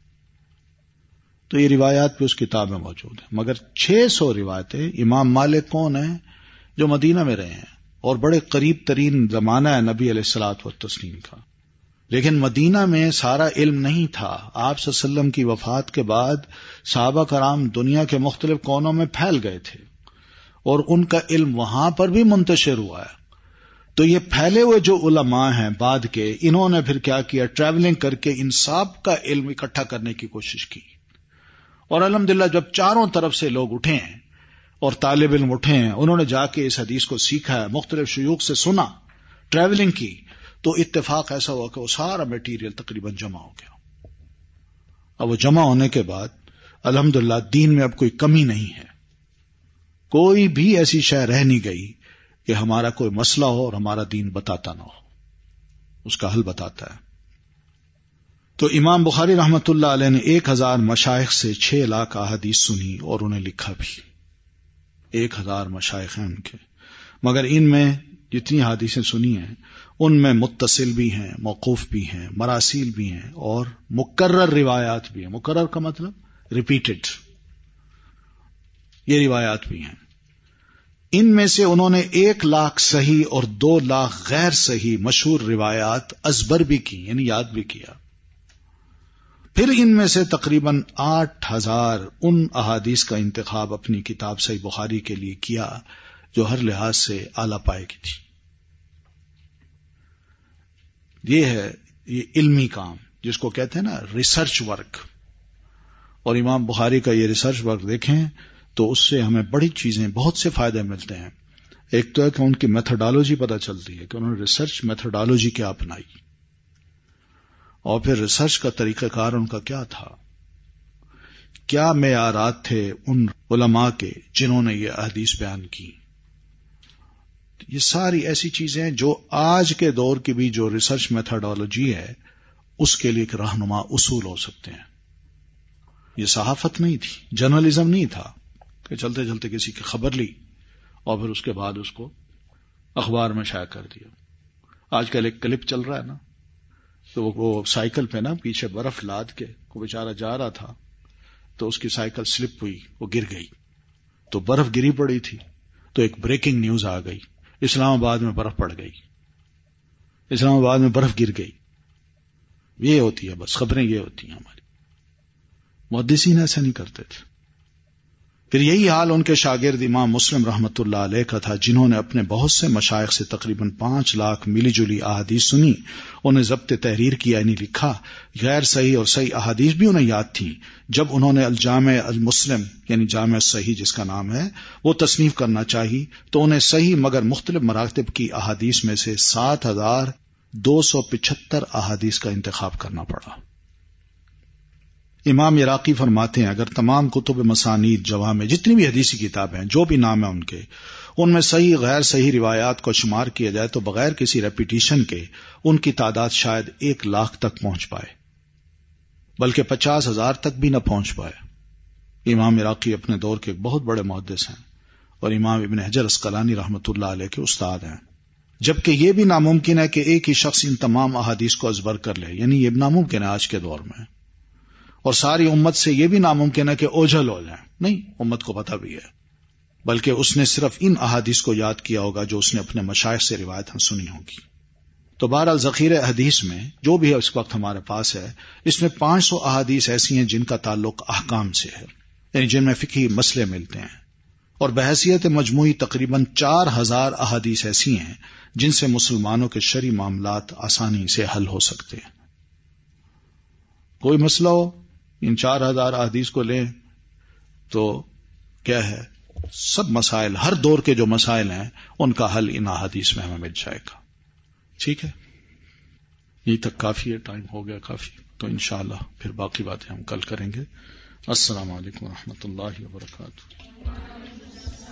تو یہ روایات بھی اس کتاب میں موجود ہیں. مگر 600 روایتیں. امام مالک کون ہیں؟ جو مدینہ میں رہے ہیں اور بڑے قریب ترین زمانہ ہے نبی علیہ الصلوۃ والتسلیم کا. لیکن مدینہ میں سارا علم نہیں تھا. آپ صلی اللہ علیہ وسلم کی وفات کے بعد صحابہ کرام دنیا کے مختلف کونوں میں پھیل گئے تھے اور ان کا علم وہاں پر بھی منتشر ہوا ہے. تو یہ پھیلے ہوئے جو علماء ہیں بعد کے، انہوں نے پھر کیا کیا، ٹریولنگ کر کے ان سب کا علم اکٹھا کرنے کی کوشش کی. اور الحمدللہ جب چاروں طرف سے لوگ اٹھے ہیں اور طالب علم اٹھے ہیں، انہوں نے جا کے اس حدیث کو سیکھا ہے، مختلف شیوخ سے سنا، ٹریولنگ کی، تو اتفاق ایسا ہوا کہ وہ سارا میٹیریل تقریباً جمع ہو گیا. اب وہ جمع ہونے کے بعد الحمدللہ دین میں اب کوئی کمی نہیں ہے. کوئی بھی ایسی شے رہ نہیں گئی کہ ہمارا کوئی مسئلہ ہو اور ہمارا دین بتاتا نہ ہو، اس کا حل بتاتا ہے. تو امام بخاری رحمت اللہ علیہ نے 1000 مشائخ سے 6,00,000 احادیث سنی اور انہیں لکھا بھی. 1000 مشائخ ہیں ان کے، مگر ان میں جتنی حدیثیں سنی ہیں ان میں متصل بھی ہیں، موقوف بھی ہیں، مراسیل بھی ہیں، اور مکرر روایات بھی ہیں. مکرر کا مطلب ریپیٹڈ، یہ روایات بھی ہیں. ان میں سے انہوں نے 1,00,000 صحیح اور 2,00,000 غیر صحیح مشہور روایات ازبر بھی کی، یعنی یاد بھی کیا. پھر ان میں سے تقریباً 8,000 ان احادیث کا انتخاب اپنی کتاب صحیح بخاری کے لیے کیا جو ہر لحاظ سے اعلیٰ پائے کی تھی. یہ علمی کام جس کو کہتے ہیں نا ریسرچ ورک. اور امام بخاری کا یہ ریسرچ ورک دیکھیں تو اس سے ہمیں بڑی چیزیں، بہت سے فائدے ملتے ہیں. ایک تو ہے کہ ان کی میتھڈالوجی پتہ چلتی ہے کہ انہوں نے ریسرچ میتھڈالوجی کیا اپنائی، اور پھر ریسرچ کا طریقہ کار ان کا کیا تھا، کیا معیارات تھے ان علماء کے جنہوں نے یہ احادیث بیان کی. یہ ساری ایسی چیزیں جو آج کے دور کی بھی جو ریسرچ میتھڈالوجی ہے اس کے لیے ایک رہنما اصول ہو سکتے ہیں. یہ صحافت نہیں تھی، جرنلزم نہیں تھا کہ چلتے چلتے کسی کی خبر لی اور پھر اس کے بعد اس کو اخبار میں شائع کر دیا. آج کل ایک کلپ چل رہا ہے نا، تو وہ سائیکل پہ نا پیچھے برف لاد کے وہ بیچارہ جا رہا تھا تو اس کی سائیکل سلپ ہوئی، وہ گر گئی، تو برف گری پڑی تھی، تو ایک بریکنگ نیوز آ گئی، اسلام آباد میں برف پڑ گئی، اسلام آباد میں برف گر گئی. یہ ہوتی ہے بس، خبریں یہ ہوتی ہیں. ہماری محدثین ایسا نہیں کرتے تھے. پھر یہی حال ان کے شاگرد امام مسلم رحمۃ اللہ علیہ کا تھا، جنہوں نے اپنے بہت سے مشائخ سے تقریباً 5 لاکھ ملی جلی احادیث سنی. انہیں ضبط تحریر کیا، یعنی لکھا. غیر صحیح اور صحیح احادیث بھی انہیں یاد تھیں. جب انہوں نے الجامع المسلم یعنی جامع صحیح جس کا نام ہے وہ تصنیف کرنا چاہی تو انہیں صحیح مگر مختلف مراتب کی احادیث میں سے 7275 احادیث کا انتخاب کرنا پڑا. امام عراقی فرماتے ہیں اگر تمام کتب مسانید جوامع جتنی بھی حدیثی کتابیں ہیں جو بھی نام ہے ان میں صحیح غیر صحیح روایات کو شمار کیا جائے تو بغیر کسی ریپیٹیشن کے ان کی تعداد شاید 1 لاکھ تک پہنچ پائے، بلکہ 50,000 تک بھی نہ پہنچ پائے. امام عراقی اپنے دور کے ایک بہت بڑے محدث ہیں اور امام ابن حجر عسقلانی رحمۃ اللہ علیہ کے استاد ہیں. جبکہ یہ بھی ناممکن ہے کہ ایک ہی شخص ان تمام احادیث کو ازبر کر لے، یعنی یہ ناممکن ہے آج کے دور میں. اور ساری امت سے یہ بھی ناممکن ہے کہ اوجھل ہو جائیں، نہیں، امت کو پتہ بھی ہے، بلکہ اس نے صرف ان احادیث کو یاد کیا ہوگا جو اس نے اپنے مشائخ سے روایتیں سنی ہوگی. تو بہرحال ذخیرہ حدیث میں جو بھی اس وقت ہمارے پاس ہے، اس میں 500 احادیث ایسی ہیں جن کا تعلق احکام سے ہے، یعنی جن میں فقہی مسئلے ملتے ہیں، اور بحیثیت مجموعی تقریباً 4000 احادیث ایسی ہیں جن سے مسلمانوں کے شرعی معاملات آسانی سے حل ہو سکتے ہیں. کوئی مسئلہ ہو ان 4000 احادیث کو لیں تو کیا ہے، سب مسائل، ہر دور کے جو مسائل ہیں ان کا حل ان احادیث میں ہمیں مل جائے گا. ٹھیک ہے، یہی تک کافی ہے، ٹائم ہو گیا کافی، تو انشاءاللہ پھر باقی باتیں ہم کل کریں گے. السلام علیکم ورحمۃ اللہ وبرکاتہ.